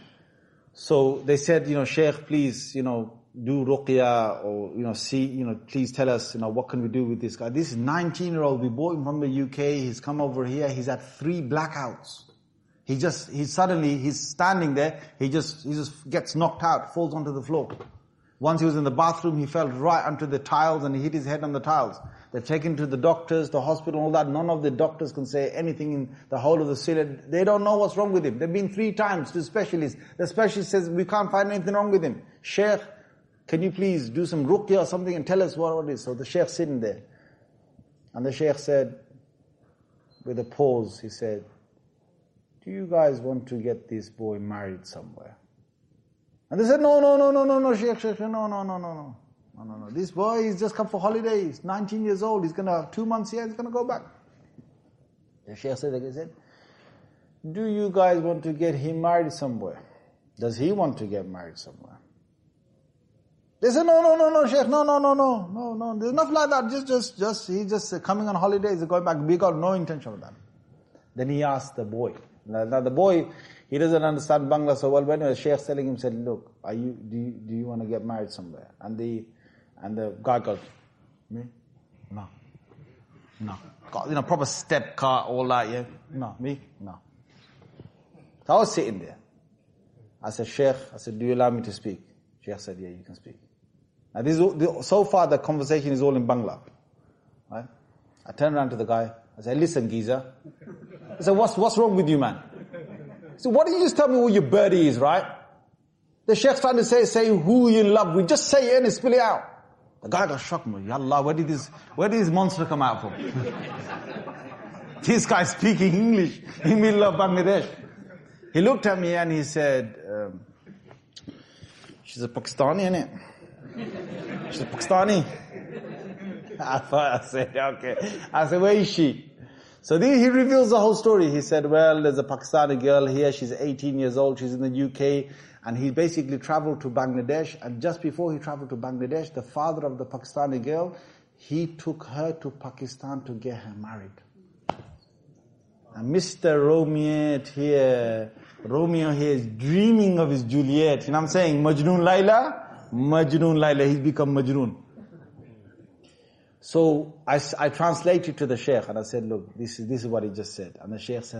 So they said, Sheikh, please, do ruqya or, please tell us, what can we do with this guy? This 19-year-old, we brought him from the UK, he's come over here, he's had 3 blackouts. He's standing there, he just gets knocked out, falls onto the floor. Once he was in the bathroom, he fell right onto the tiles and he hit his head on the tiles. They've taken him to the doctors, the hospital, all that. None of the doctors can say anything in the whole of the city. They don't know what's wrong with him. They've been 3 times to specialists. The specialist says, we can't find anything wrong with him. Sheikh, can you please do some ruqya or something and tell us what it is? So the Sheikh sitting there. And the Sheikh said, with a pause, he said, do you guys want to get this boy married somewhere? And they said, no, Sheikh, no. No. This boy, he's just come for holidays, 19 years old, he's going to have 2 months here, he's going to go back. The Sheikh said, do you guys want to get him married somewhere? Does he want to get married somewhere? They said, no, Sheikh, no, there's nothing like that, he's just coming on holidays, he's going back, we got no intention of that. Then he asked the boy. Now the boy, he doesn't understand Bangla so well. When the Sheikh's telling him, said, look, do you want to get married somewhere? And the guy goes, me? No. Got, proper step car, all that, yeah? No, me? No. So I was sitting there. I said, Sheikh, do you allow me to speak? Sheikh said, yeah, you can speak. Now so far the conversation is all in Bangla. Right? I turned around to the guy. I said, listen, geezer. I said, what's wrong with you, man? So why don't you just tell me who your birdie is, right? The Sheikh's trying to say who you love with. Just say it and spill it out. The guy got shocked. Ya Allah, where did this monster come out from? This guy's speaking English in the middle of Bangladesh. He looked at me and he said, she's a Pakistani, innit? She's a Pakistani. I said, okay. I said, where is she? So he reveals the whole story. He said, well, there's a Pakistani girl here. She's 18 years old. She's in the UK. And he basically traveled to Bangladesh. And just before he traveled to Bangladesh, the father of the Pakistani girl, he took her to Pakistan to get her married. And Mr. Romeo here is dreaming of his Juliet. You know what I'm saying? Majnoon Layla, he's become Majnoon. So I translated to the Sheikh and I said, look, this is what he just said. And the Sheikh said,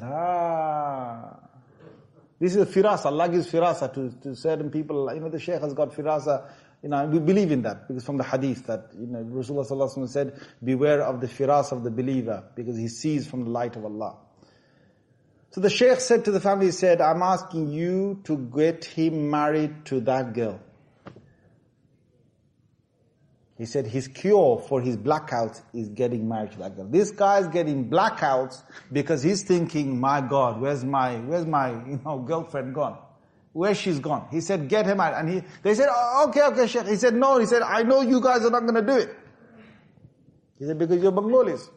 this is firasa. Allah gives firasa to certain people. The Sheikh has got firasa. We believe in that because from the hadith that, Rasulullah sallallahu alaihi wasallam said, beware of the firasa of the believer because he sees from the light of Allah. So the Sheikh said to the family, he said, I'm asking you to get him married to that girl. He said his cure for his blackouts is getting married to that girl. This guy's getting blackouts because he's thinking, my God, where's my girlfriend gone? Where's she's gone? He said, get him out. And they said, oh, okay, Sheikh. He said, no. He said, I know you guys are not going to do it. He said, because you're Bengalis.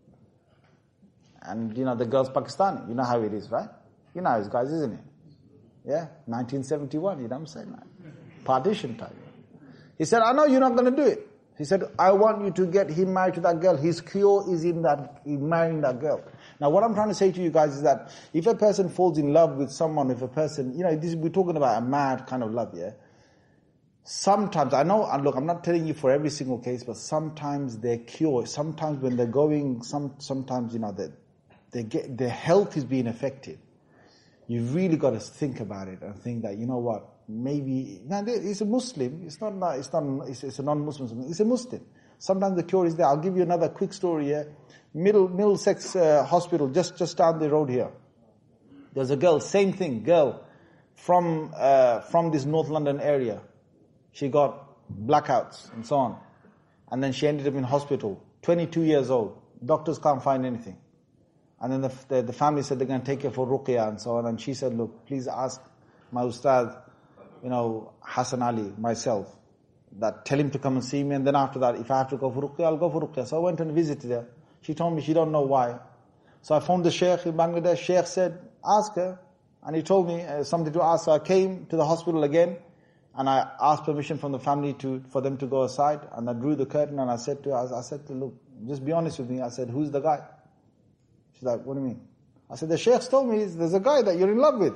And the girl's Pakistani. You know how it is, right? You know how it is, guys, isn't it? Yeah, 1971, you know what I'm saying? Partition time. He said, I know you're not going to do it. He said, I want you to get him married to that girl. His cure is in marrying that girl. Now what I'm trying to say to you guys is that if a person falls in love with someone, if a person, we're talking about a mad kind of love, yeah? Sometimes, I know, and look, I'm not telling you for every single case, but sometimes their cure, sometimes when they're going, sometimes, their health is being affected. You've really got to think about it and think that, you know what, maybe, it's a Muslim, it's a non-Muslim, it's a Muslim. Sometimes the cure is there. I'll give you another quick story here. Middlesex Hospital, just down the road here. There's a girl, same thing, from this North London area. She got blackouts and so on. And then she ended up in hospital, 22 years old. Doctors can't find anything. And then the family said they're going to take her for ruqya and so on. And she said, look, please ask my ustad, Hassan Ali, myself, that tell him to come and see me. And then after that, if I have to go for ruqya, I'll go for ruqya. So I went and visited her. She told me she don't know why. So I phoned the sheikh in Bangladesh. Sheikh said, ask her. And he told me something to ask. So I came to the hospital again. And I asked permission from the family for them to go aside. And I drew the curtain and I said to her, look, just be honest with me. I said, who's the guy? She's like, what do you mean? I said, the sheikh's told me there's a guy that you're in love with.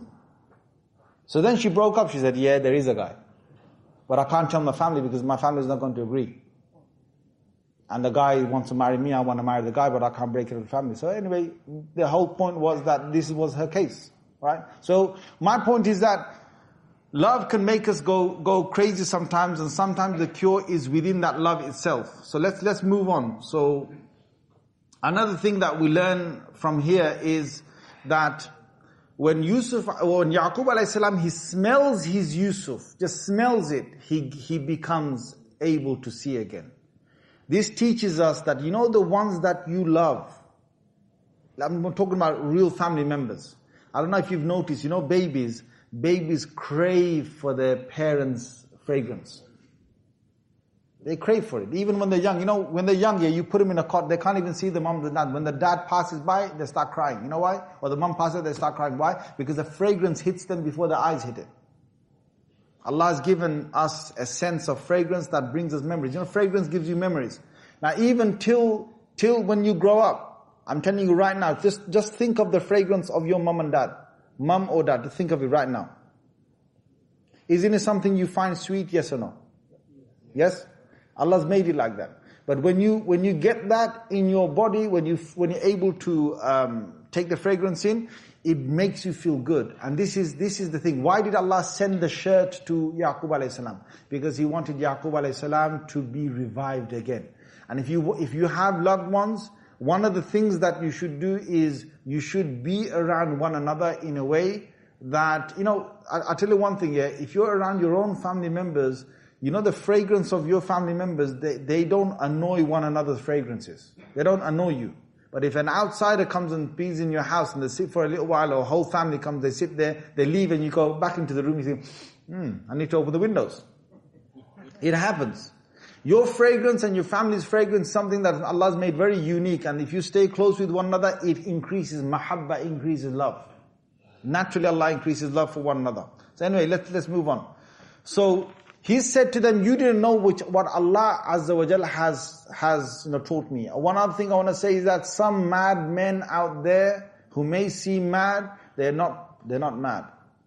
So then she broke up. She said, yeah, there is a guy. But I can't tell my family because my family is not going to agree. And the guy wants to marry me, I want to marry the guy, but I can't break it with the family. So anyway, the whole point was that this was her case, right? So my point is that love can make us go crazy sometimes, and sometimes the cure is within that love itself. So let's move on. So another thing that we learn from here is that when Yaqub alayhi salam, he smells his Yusuf, just smells it, he becomes able to see again. This teaches us that, the ones that you love, I'm talking about real family members. I don't know if you've noticed, babies crave for their parents' fragrance. They crave for it, even when they're young. When they're young, you put them in a cot, they can't even see the mom and the dad. When the dad passes by, they start crying. You know why? Or the mom passes, they start crying. Why? Because the fragrance hits them before their eyes hit it. Allah has given us a sense of fragrance that brings us memories. Fragrance gives you memories. Now, even till when you grow up, I'm telling you right now, just think of the fragrance of your mom and dad. Mom or dad, think of it right now. Isn't it something you find sweet, yes or no? Yes? Allah's made it like that. But when you get that in your body, when you're able to take the fragrance in, it makes you feel good. And this is the thing. Why did Allah send the shirt to Yaqub alayhi salam? Because He wanted Yaqub alayhi salam to be revived again. And if you have loved ones, one of the things that you should do is you should be around one another in a way that, I'll tell you one thing, if you're around your own family members, the fragrance of your family members, they don't annoy one another's fragrances. They don't annoy you. But if an outsider comes and pees in your house and they sit for a little while, or a whole family comes, they sit there, they leave and you go back into the room, you think, I need to open the windows. It happens. Your fragrance and your family's fragrance is something that Allah has made very unique, and if you stay close with one another, it increases mahabba, increases love. Naturally Allah increases love for one another. So anyway, let's move on. So He said to them, you didn't know what Allah Azza wa Jal has taught me. One other thing I want to say is that some mad men out there who may seem mad, they're not mad.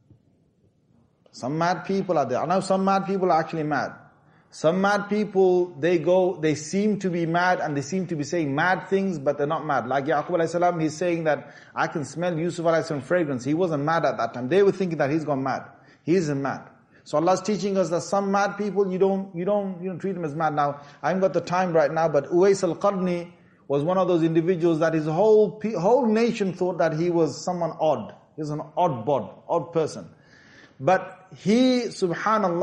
Some mad people are there. I know some mad people are actually mad. Some mad people, they seem to be mad and they seem to be saying mad things, but they're not mad. Like Yaqub alayhi salam, he's saying that I can smell Yusuf alayhi salam fragrance. He wasn't mad at that time. They were thinking that he's gone mad. He isn't mad. So Allah's teaching us that some mad people, you don't treat them as mad. Now, I haven't got the time right now, but Uwais al-Qarni was one of those individuals that his whole nation thought that he was someone odd. He was an odd person. But he, subhanallah,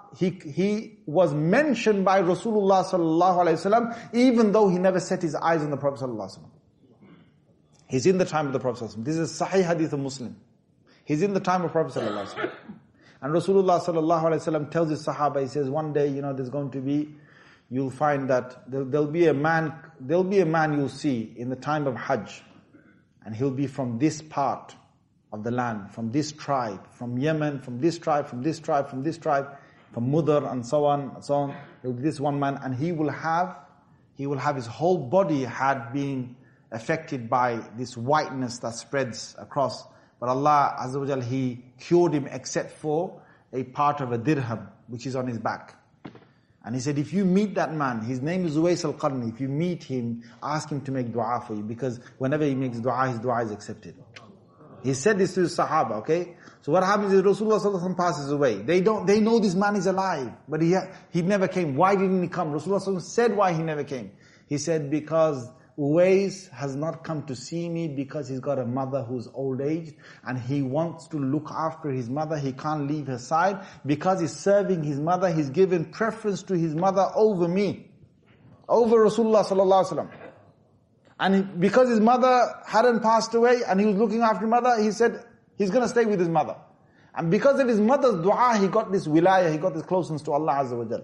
he was mentioned by Rasulullah sallallahu alaihi wasallam, even though he never set his eyes on the Prophet sallallahu alaihi wasallam. He's in the time of the Prophet sallallahu alaihi wasallam. This is Sahih Hadith of Muslim. He's in the time of Prophet sallallahu alaihi wasallam. And Rasulullah sallallahu alaihi wasallam tells his Sahaba, he says, one day, there's going to be, you'll find that there'll be a man you'll see in the time of Hajj, and he'll be from this part of the land, from this tribe, from Yemen, from this tribe, from this tribe, from this tribe, from Mudar, and so on, and so on. He'll be this one man, and he will have his whole body had been affected by this whiteness that spreads across. But Allah Azza wa Jal, He cured him except for a part of a dirham, which is on his back. And He said, if you meet that man, his name is Uwais al-Qarni, if you meet him, ask him to make dua for you, because whenever he makes dua, his dua is accepted. He said this to his Sahaba, okay? So what happens is Rasulullah sallallahu alaihi wasallam passes away. They know this man is alive, but he never came. Why didn't he come? Rasulullah sallallahu alaihi wasallam said why he never came. He said, because Uwais has not come to see me because he's got a mother who's old age and he wants to look after his mother. He can't leave her side. Because he's serving his mother, he's given preference to his mother over me, over Rasulullah sallallahu alaihi wasallam. And because his mother hadn't passed away and he was looking after his mother, he said he's going to stay with his mother. And because of his mother's dua, he got this wilayah, he got this closeness to Allah Azza wa Jal.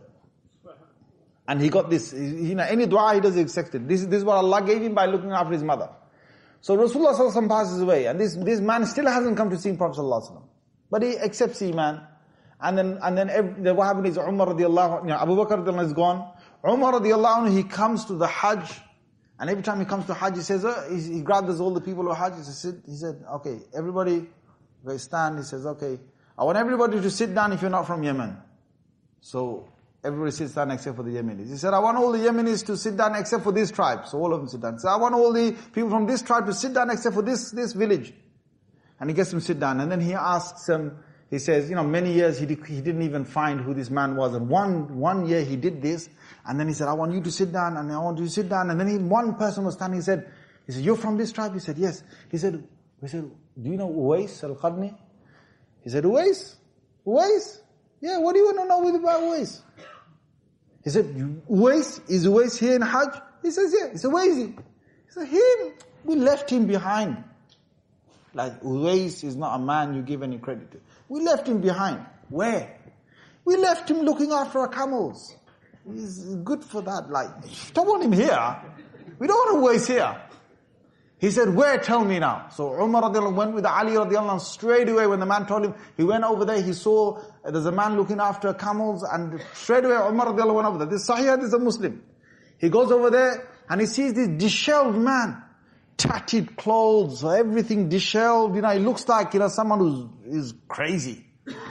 And he got this, any dua he does is accepted. This is what Allah gave him by looking after his mother. So Rasulullah sallallahu alaihi wasallam passes away, and this man still hasn't come to see Prophet sallallahu alaihi wasallam. But he accepts Iman. And then what happened is Umar radiallahu anhu, Abu Bakr radiallahu anhu is gone. Umar radiallahu anhu, he comes to the Hajj, and every time he comes to Hajj, he says, he gathers all the people of Hajj, he said, okay, everybody, they stand, he says, okay, I want everybody to sit down if you're not from Yemen. So, everybody sits down except for the Yemenis. He said, I want all the Yemenis to sit down except for this tribe. So all of them sit down. He said, I want all the people from this tribe to sit down except for this village. And he gets them to sit down. And then he asks them, he says, many years he didn't even find who this man was. And one year he did this. And then he said, I want you to sit down. And I want you to sit down. And then one person was standing. He said, you're from this tribe? He said, yes. He said, do you know Uwais al-Qarni? He said, Uwais? Yeah, what do you want to know about Uwais? He said, is Uwais here in Hajj? He says, yeah. He said, where is he? He said, we left him behind. Like, Uwais is not a man you give any credit to. We left him behind. Where? We left him looking after our camels. He's good for that. Like, don't want him here. We don't want Uwais here. He said, where? Tell me now. So Umar radiallahu anh went with Ali radiallahu anh straight away. When the man told him, he went over there, he saw there's a man looking after camels, and straight away Umar radiallahu anh went over there. This Sahih Hadith is a Muslim. He goes over there and he sees this disheveled man, tattered clothes, everything disheveled. He looks like, someone who is crazy.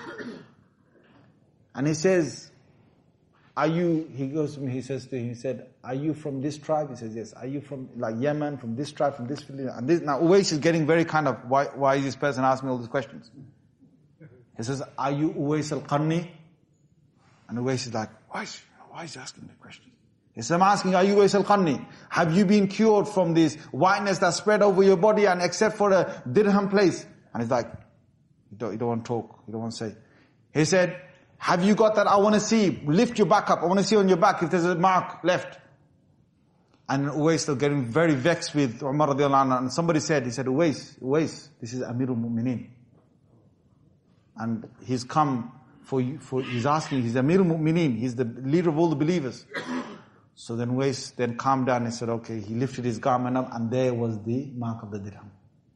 And he says, he goes to me, he says to him, he said, are you from this tribe? He says, yes. Are you from Yemen, from this tribe, from this village? And this, now Uwais is getting very kind of, why is this person asking me all these questions? He says, are you Uwais al-Qarni? And Uwais is like, why is he asking me the question? He says, I'm asking, are you Uwais al-Qarni? Have you been cured from this whiteness that spread over your body and except for a dirham place? And he's like, you don't want to talk, you don't want to say. He said, have you got that? I want to see. Lift your back up. I want to see on your back if there's a mark left. And Uwais still getting very vexed with Umar radiallahu anhu. And somebody said, Uwais, this is Amirul Mu'mineen. And he's come he's asking, he's Amirul Mu'mineen. He's the leader of all the believers. So then Uwais then calmed down and said, okay, he lifted his garment up and there was the mark of the dirham.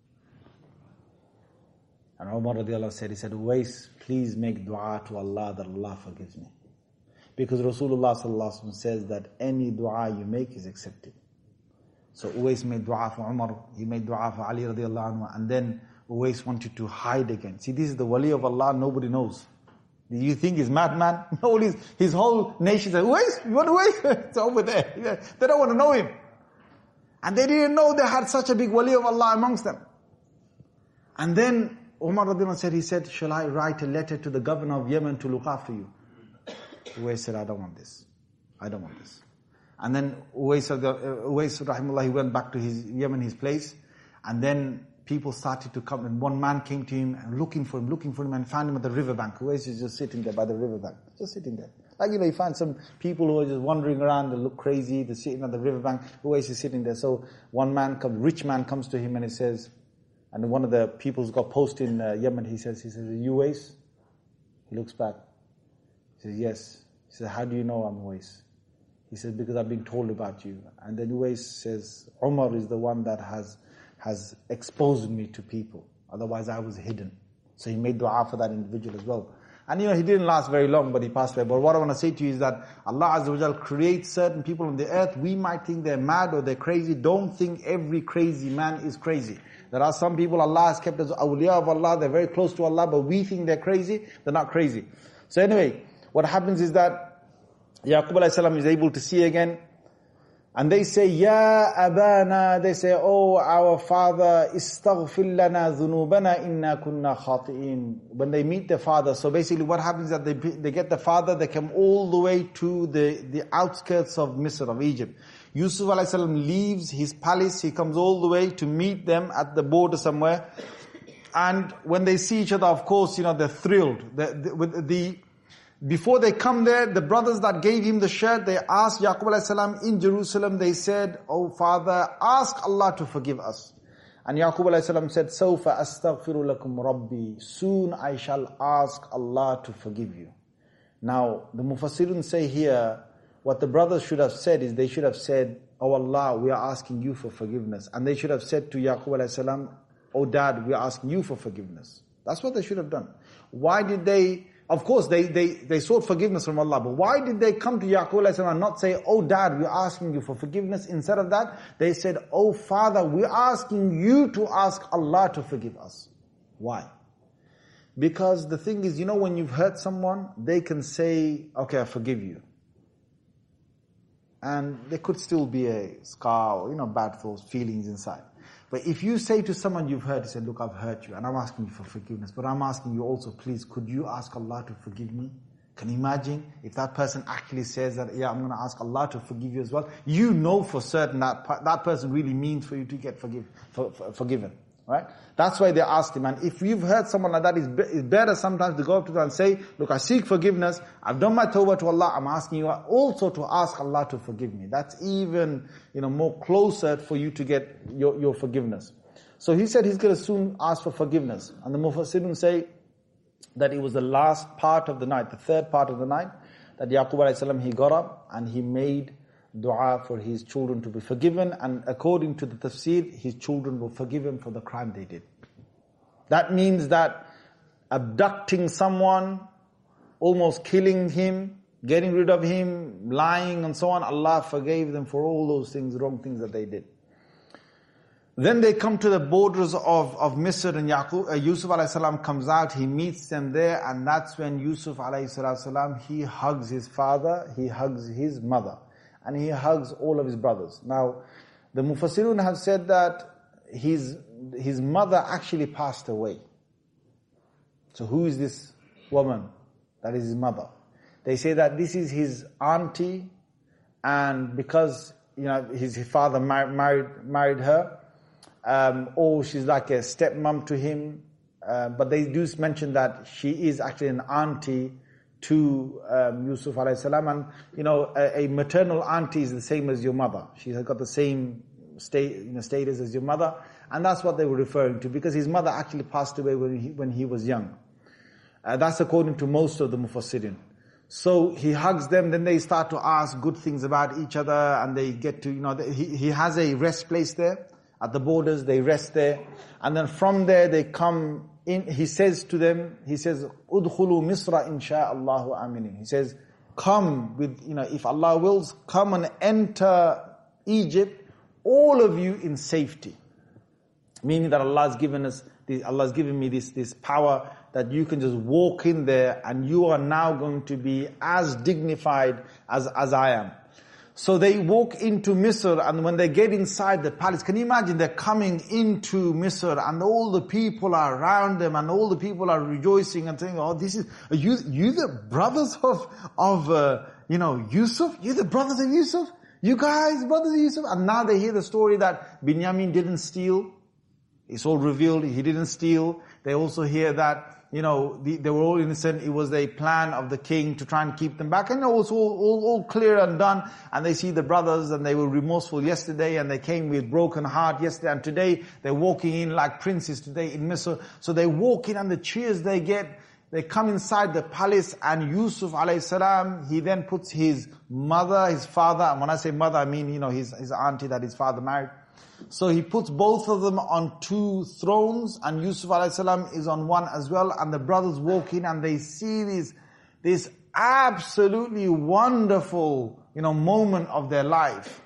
And Umar radiallahu said, Uwais, please make dua to Allah that Allah forgives me. Because Rasulullah sallallahu alaihi wasallam says that any dua you make is accepted. So Uwais made dua for Umar, he made dua for Ali radiallahu anhu, and then Uwais wanted to hide again. See, this is the wali of Allah, nobody knows. Do you think he's madman? No, his whole nation says, Uwais, you want Uwais? It's over there. They don't want to know him. And they didn't know they had such a big wali of Allah amongst them. And then Umar radiallahu said, shall I write a letter to the governor of Yemen to look after you? Uwais said, I don't want this. And then Uwais rahimahullah, he went back to his Yemen, his place. And then people started to come, and one man came to him and looking for him, and found him at the riverbank. Uwais is just sitting there by the riverbank, just sitting there. Like, you find some people who are just wandering around, they look crazy, they're sitting at the riverbank. Uwais is sitting there. So one man, rich man comes to him and he says, and one of the people who's got post in Yemen, he says, are you Uwais? He looks back. He says, yes. He says, how do you know I'm Uwais? He says, because I've been told about you. And then Uwais says, Umar is the one that has exposed me to people. Otherwise I was hidden. So he made dua for that individual as well. And he didn't last very long, but he passed away. But what I want to say to you is that Allah Azza wa Jal creates certain people on the earth. We might think they're mad or they're crazy. Don't think every crazy man is crazy. There are some people Allah has kept as awliya of Allah. They're very close to Allah, but we think they're crazy. They're not crazy. So anyway, what happens is that Yaqub alayhi salam is able to see again. And they say, Ya Abana, they say, oh our father, istaghfir lana dhunubana inna kunna khati'in. When they meet their father, so basically what happens is that they get the father, they come all the way to the outskirts of Misr, of Egypt. Yusuf alayhi salam leaves his palace, he comes all the way to meet them at the border somewhere. And when they see each other, of course, they're thrilled. Before they come there, the brothers that gave him the shirt, they asked Yaqub alayhi salam in Jerusalem, they said, oh father, ask Allah to forgive us. And Yaqub alayhi salam said, Sawfa astaghfiru lakum rabbi. Soon I shall ask Allah to forgive you. Now, the Mufassirun say here, what the brothers should have said is, they should have said, oh Allah, we are asking you for forgiveness. And they should have said to Yaqub alayhi salam, oh dad, we are asking you for forgiveness. That's what they should have done. Why did they... Of course, they sought forgiveness from Allah, but why did they come to Yaqub alayhi salam and not say, oh dad, we're asking you for forgiveness? Instead of that, they said, oh father, we're asking you to ask Allah to forgive us. Why? Because the thing is, when you've hurt someone, they can say, okay, I forgive you. And there could still be a scar or, bad thoughts, feelings inside. But if you say to someone you've hurt, you say, look, I've hurt you and I'm asking you for forgiveness, but I'm asking you also, please, could you ask Allah to forgive me? Can you imagine if that person actually says that, yeah, I'm going to ask Allah to forgive you as well? You know for certain that person really means for you to get forgiven. Right? That's why they asked him. And if you've heard someone like that, it's better sometimes to go up to them and say, look, I seek forgiveness. I've done my tawbah to Allah. I'm asking you also to ask Allah to forgive me. That's even, more closer for you to get your forgiveness. So he said he's going to soon ask for forgiveness. And the Mufassirun say that it was the last part of the night, the third part of the night, that Yaqub alayhi salam, he got up and he made dua for his children to be forgiven, and according to the tafsir, his children were forgiven for the crime they did. That means that abducting someone, almost killing him, getting rid of him, lying and so on, Allah forgave them for all those things, wrong things that they did. Then they come to the borders of Misr, and Yusuf alayhi salam comes out, he meets them there, and that's when Yusuf alayhi salam, he hugs his father, he hugs his mother, and he hugs all of his brothers. Now, the Mufassirun have said that his mother actually passed away. So who is this woman? That is his mother. They say that this is his auntie, and because his father married her, or she's like a stepmom to him, but they do mention that she is actually an auntie to Yusuf alayhi salam, and a maternal auntie is the same as your mother. She has got the same status as your mother, and that's what they were referring to, because his mother actually passed away when he was young. That's according to most of the Mufassirin. So he hugs them, then they start to ask good things about each other, and they get to, he has a rest place there at the borders, they rest there, and then from there they come in. He says to them, udkhulu Misra insha'Allahu aminin. He says, come with, if Allah wills, come and enter Egypt, all of you in safety. Meaning that Allah's given me this power that you can just walk in there and you are now going to be as dignified as I am. So they walk into Misr, and when they get inside the palace, can you imagine they're coming into Misr and all the people are around them and all the people are rejoicing and saying, oh, this is, you the brothers of Yusuf? You're the brothers of Yusuf? You guys, brothers of Yusuf? And now they hear the story that Binyamin didn't steal. It's all revealed. He didn't steal. They also hear that, they were all innocent. It was a plan of the king to try and keep them back. And it was all clear and done. And they see the brothers and they were remorseful yesterday and they came with broken heart yesterday. And today they're walking in like princes today in Misr. So they walk in and the cheers they get, they come inside the palace and Yusuf alayhi salam, he then puts his mother, his father, and when I say mother I mean, his auntie that his father married. So he puts both of them on 2 thrones and Yusuf alayhi salam is on one as well, and the brothers walk in and they see this absolutely wonderful, moment of their life.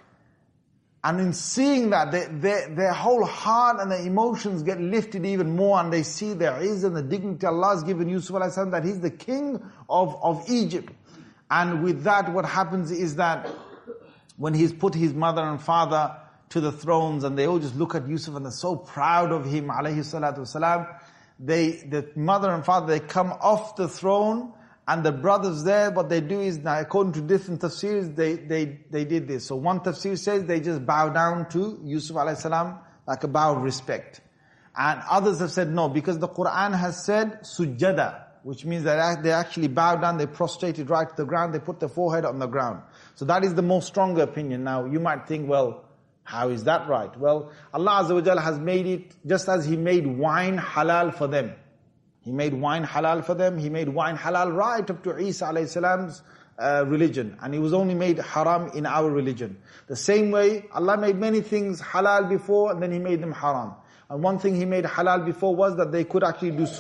And in seeing that, their whole heart and their emotions get lifted even more, and they see their izz and the dignity Allah has given Yusuf alayhi salam, that he's the king of Egypt. And with that, what happens is that when he's put his mother and father to the thrones, and they all just look at Yusuf and they're so proud of him, alayhi salatu wasalam, the mother and father, they come off the throne, and the brothers there, what they do is, now according to different tafsirs, they did this. So one tafsir says they just bow down to Yusuf alayhi salam, like a bow of respect. And others have said no, because the Quran has said sujjada, which means that they actually bow down, they prostrated right to the ground, they put their forehead on the ground. So that is the most stronger opinion. Now you might think, well, how is that right? Well, Allah Azza wa Jalla has made it, just as He made wine halal for them. He made wine halal for them. He made wine halal right up to Isa alayhi salam's religion. And it was only made haram in our religion. The same way, Allah made many things halal before and then He made them haram. And one thing He made halal before was that they could actually do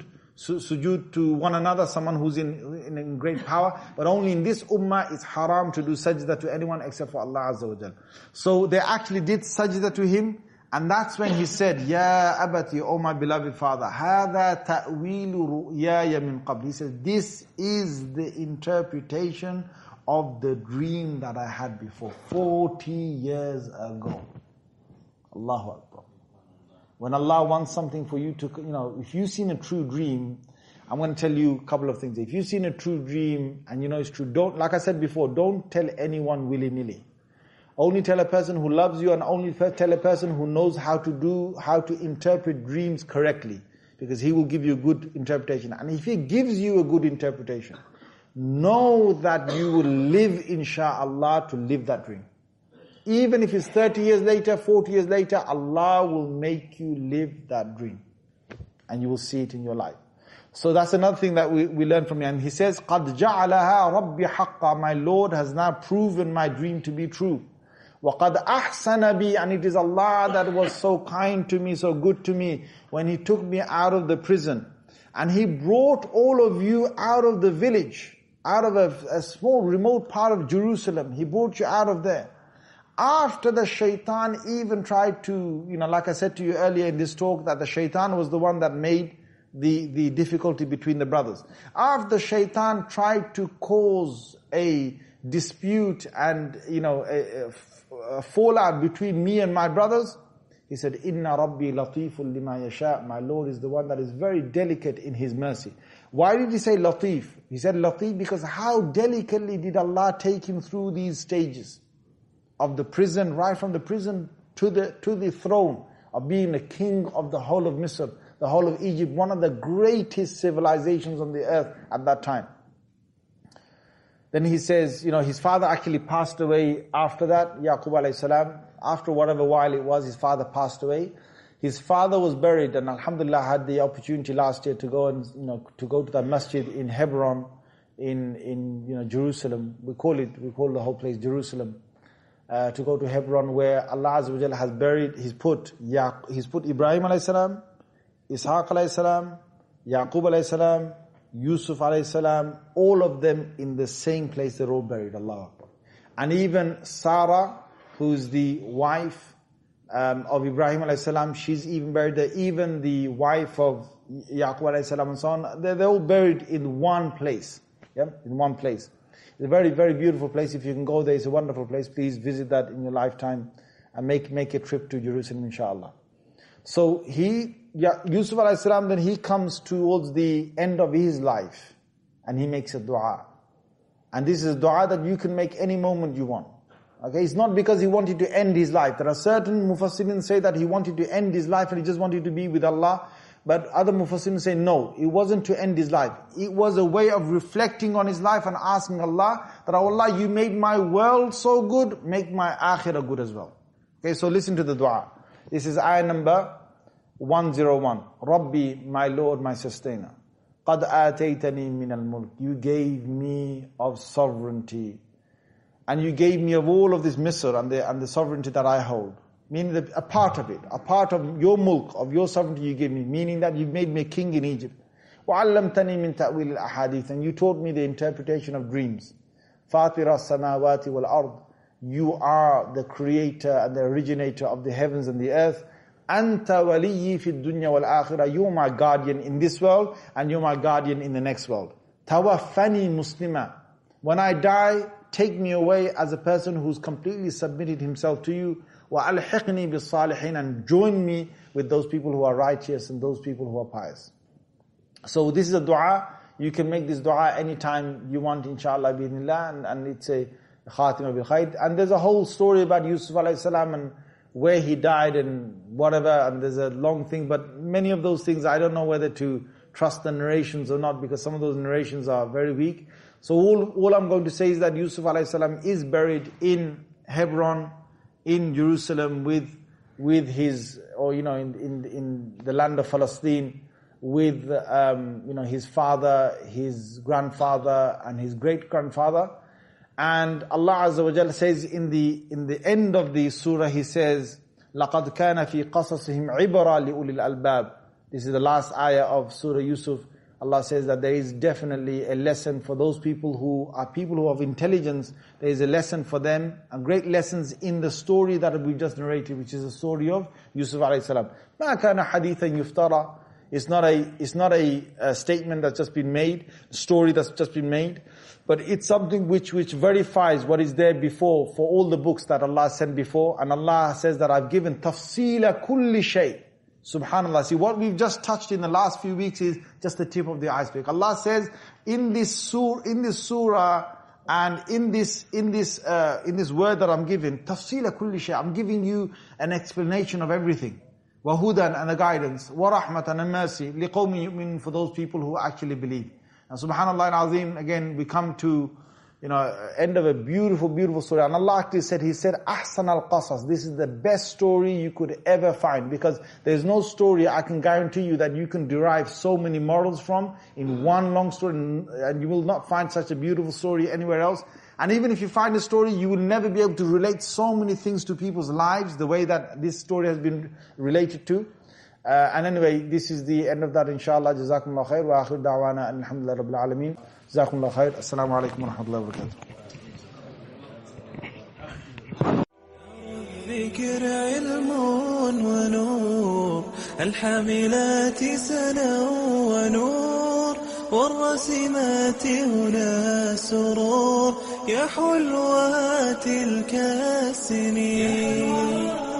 sujood to one another, someone who's in great power. But only in this ummah it's haram to do sajda to anyone except for Allah Azza wa Jal. So they actually did sajda to Him. And that's when he said, Ya abati, O my beloved father, هَذَا تَأْوِيلُ رُؤْيَايَ مِنْ قَبْلِ. He says, this is the interpretation of the dream that I had before, 40 years ago. Allahu Akbar. When Allah wants something for you to, if you've seen a true dream, I'm going to tell you a couple of things. If you've seen a true dream and it's true, like I said before, don't tell anyone willy-nilly. Only tell a person who loves you, and only tell a person who knows how to interpret dreams correctly, because he will give you a good interpretation. And if he gives you a good interpretation, know that you will live, insha'Allah, to live that dream. Even if it's 30 years later, 40 years later, Allah will make you live that dream. And you will see it in your life. So that's another thing that we learn from him. And he says, قَدْ جَعَلَهَا رَبِّ حَقًّا. My Lord has now proven my dream to be true. وَقَدْ أَحْسَنَ بِي. And it is Allah that was so kind to me, so good to me, when He took me out of the prison. And He brought all of you out of the village, out of a small remote part of Jerusalem. He brought you out of there. After the shaitan even tried to, like I said to you earlier in this talk, that the shaitan was the one that made the difficulty between the brothers. After shaitan tried to cause a dispute and, a fallout between me and my brothers, He said, Inna Rabbi latiful lima yasha. My Lord is the one that is very delicate in His mercy. Why did He say latif? He said latif because how delicately did Allah take him through these stages of the prison, right from the prison to the throne of being the king of the whole of Misr, the whole of Egypt, one of the greatest civilizations on the earth at that time. Then he says, his father actually passed away after that, Yaqub alayhi salam. After whatever while it was, his father passed away. His father was buried, and alhamdulillah, I had the opportunity last year to go and, to go to that masjid in Hebron, in Jerusalem. We call the whole place Jerusalem. To go to Hebron, where Allah Azza wa Jalla has buried, He's put Ibrahim alayhi salam, Ishaq alayhi salam, Yaqub alayhi salam, Yusuf alayhi salam, all of them in the same place. They're all buried. Allahu Akbar. And even Sarah, who's the wife of Ibrahim alayhi salam, she's even buried there. Even the wife of Yaqub alayhi salam and so on, they're all buried in one place. Yeah, in one place. It's a very, very beautiful place. If you can go there, it's a wonderful place. Please visit that in your lifetime and make a trip to Jerusalem, inshallah. So Yusuf alayhi salam, then he comes towards the end of his life and he makes a dua. And this is a dua that you can make any moment you want. Okay, it's not because he wanted to end his life. There are certain Mufassirin say that he wanted to end his life and he just wanted to be with Allah. But other Mufassirin say no, it wasn't to end his life. It was a way of reflecting on his life and asking Allah that, oh Allah, you made my world so good, make my akhirah good as well. Okay, so listen to the dua. This is ayah number 101. Rabbi, my Lord, my sustainer. قَدْ آتَيْتَنِي مِنَ الْمُلْكِ. You gave me of sovereignty. And you gave me of all of this misr and the sovereignty that I hold. Meaning that a part of it, a part of your mulk, of your sovereignty you gave me. Meaning that you made me a king in Egypt. وَعَلَّمْتَنِي مِنْ تَأْوِيلِ الْأَحَادِيثِ. And you taught me the interpretation of dreams. فَاطِرَ السَّمَاوَاتِ وَالْأَرْضِ. You are the creator and the originator of the heavens and the earth. أَنْتَ وَلِيِّي فِي الدُّنْيَا وَالْآخِرَةِ. You're my guardian in this world and you're my guardian in the next world. تَوَفَّنِي مُسْلِمًا. When I die, take me away as a person who's completely submitted himself to you. وَأَلْحِقْنِي بِالصَّالِحِينَ. And join me with those people who are righteous and those people who are pious. So this is a dua. You can make this dua anytime you want, inshallah, bi'idhnillah, and it's a khatima bil khair. And there's a whole story about Yusuf alayhi salam and where he died and whatever, and there's a long thing, but many of those things I don't know whether to trust the narrations or not, because some of those narrations are very weak. So all I'm going to say is that Yusuf alayhi salam is buried in Hebron, in Jerusalem, with his, or in the land of Palestine, with his father, his grandfather, and his great grandfather. And Allah Azza wa Jalla says in the end of the surah, He says, لَقَدْ كَانَ فِي قَصَصِهِمْ عِبْرًا لِأُولِي الْأَلْبَابِ. This is the last ayah of Surah Yusuf. Allah says that there is definitely a lesson for those people who are people who have intelligence. There is a lesson for them, and great lessons in the story that we just narrated, which is the story of Yusuf alayhi salam. مَا كَانَ حَدِيثًا يُفْتَرَى. It's not a statement that's just been made, a story that's just been made, but it's something which verifies what is there before for all the books that Allah sent before. And Allah says that I've given tafsila kulli shay. Subhanallah. See, what we've just touched in the last few weeks is just the tip of the iceberg. Allah says in this surah and in this word that I'm giving, tafsila kulli shay, I'm giving you an explanation of everything. وَهُدًى, and a guidance, وَرَحْمَةً, and mercy, لِقَوْمٍ يُؤْمِنُونَ, for those people who actually believe. And subhanallah al-azim, again we come to end of a beautiful, beautiful story. And Allah actually said, He said, أَحْسَنَ الْقَصَص. This is the best story you could ever find, because there's no story I can guarantee you that you can derive so many morals from in one long story, and you will not find such a beautiful story anywhere else. And even if you find a story, you will never be able to relate so many things to people's lives the way that this story has been related to. And anyway, this is the end of that, inshallah. Jazakumullah khair wa akhir da'wana alhamdulillah rabbil alameen. Jazakumullah khair. Assalamu alaikum wa rahmatullahi wa barakatuh. الذكر علم ونور الحاملات سنا ونور والرسمات هنا سرور يا حلوات تلك السنين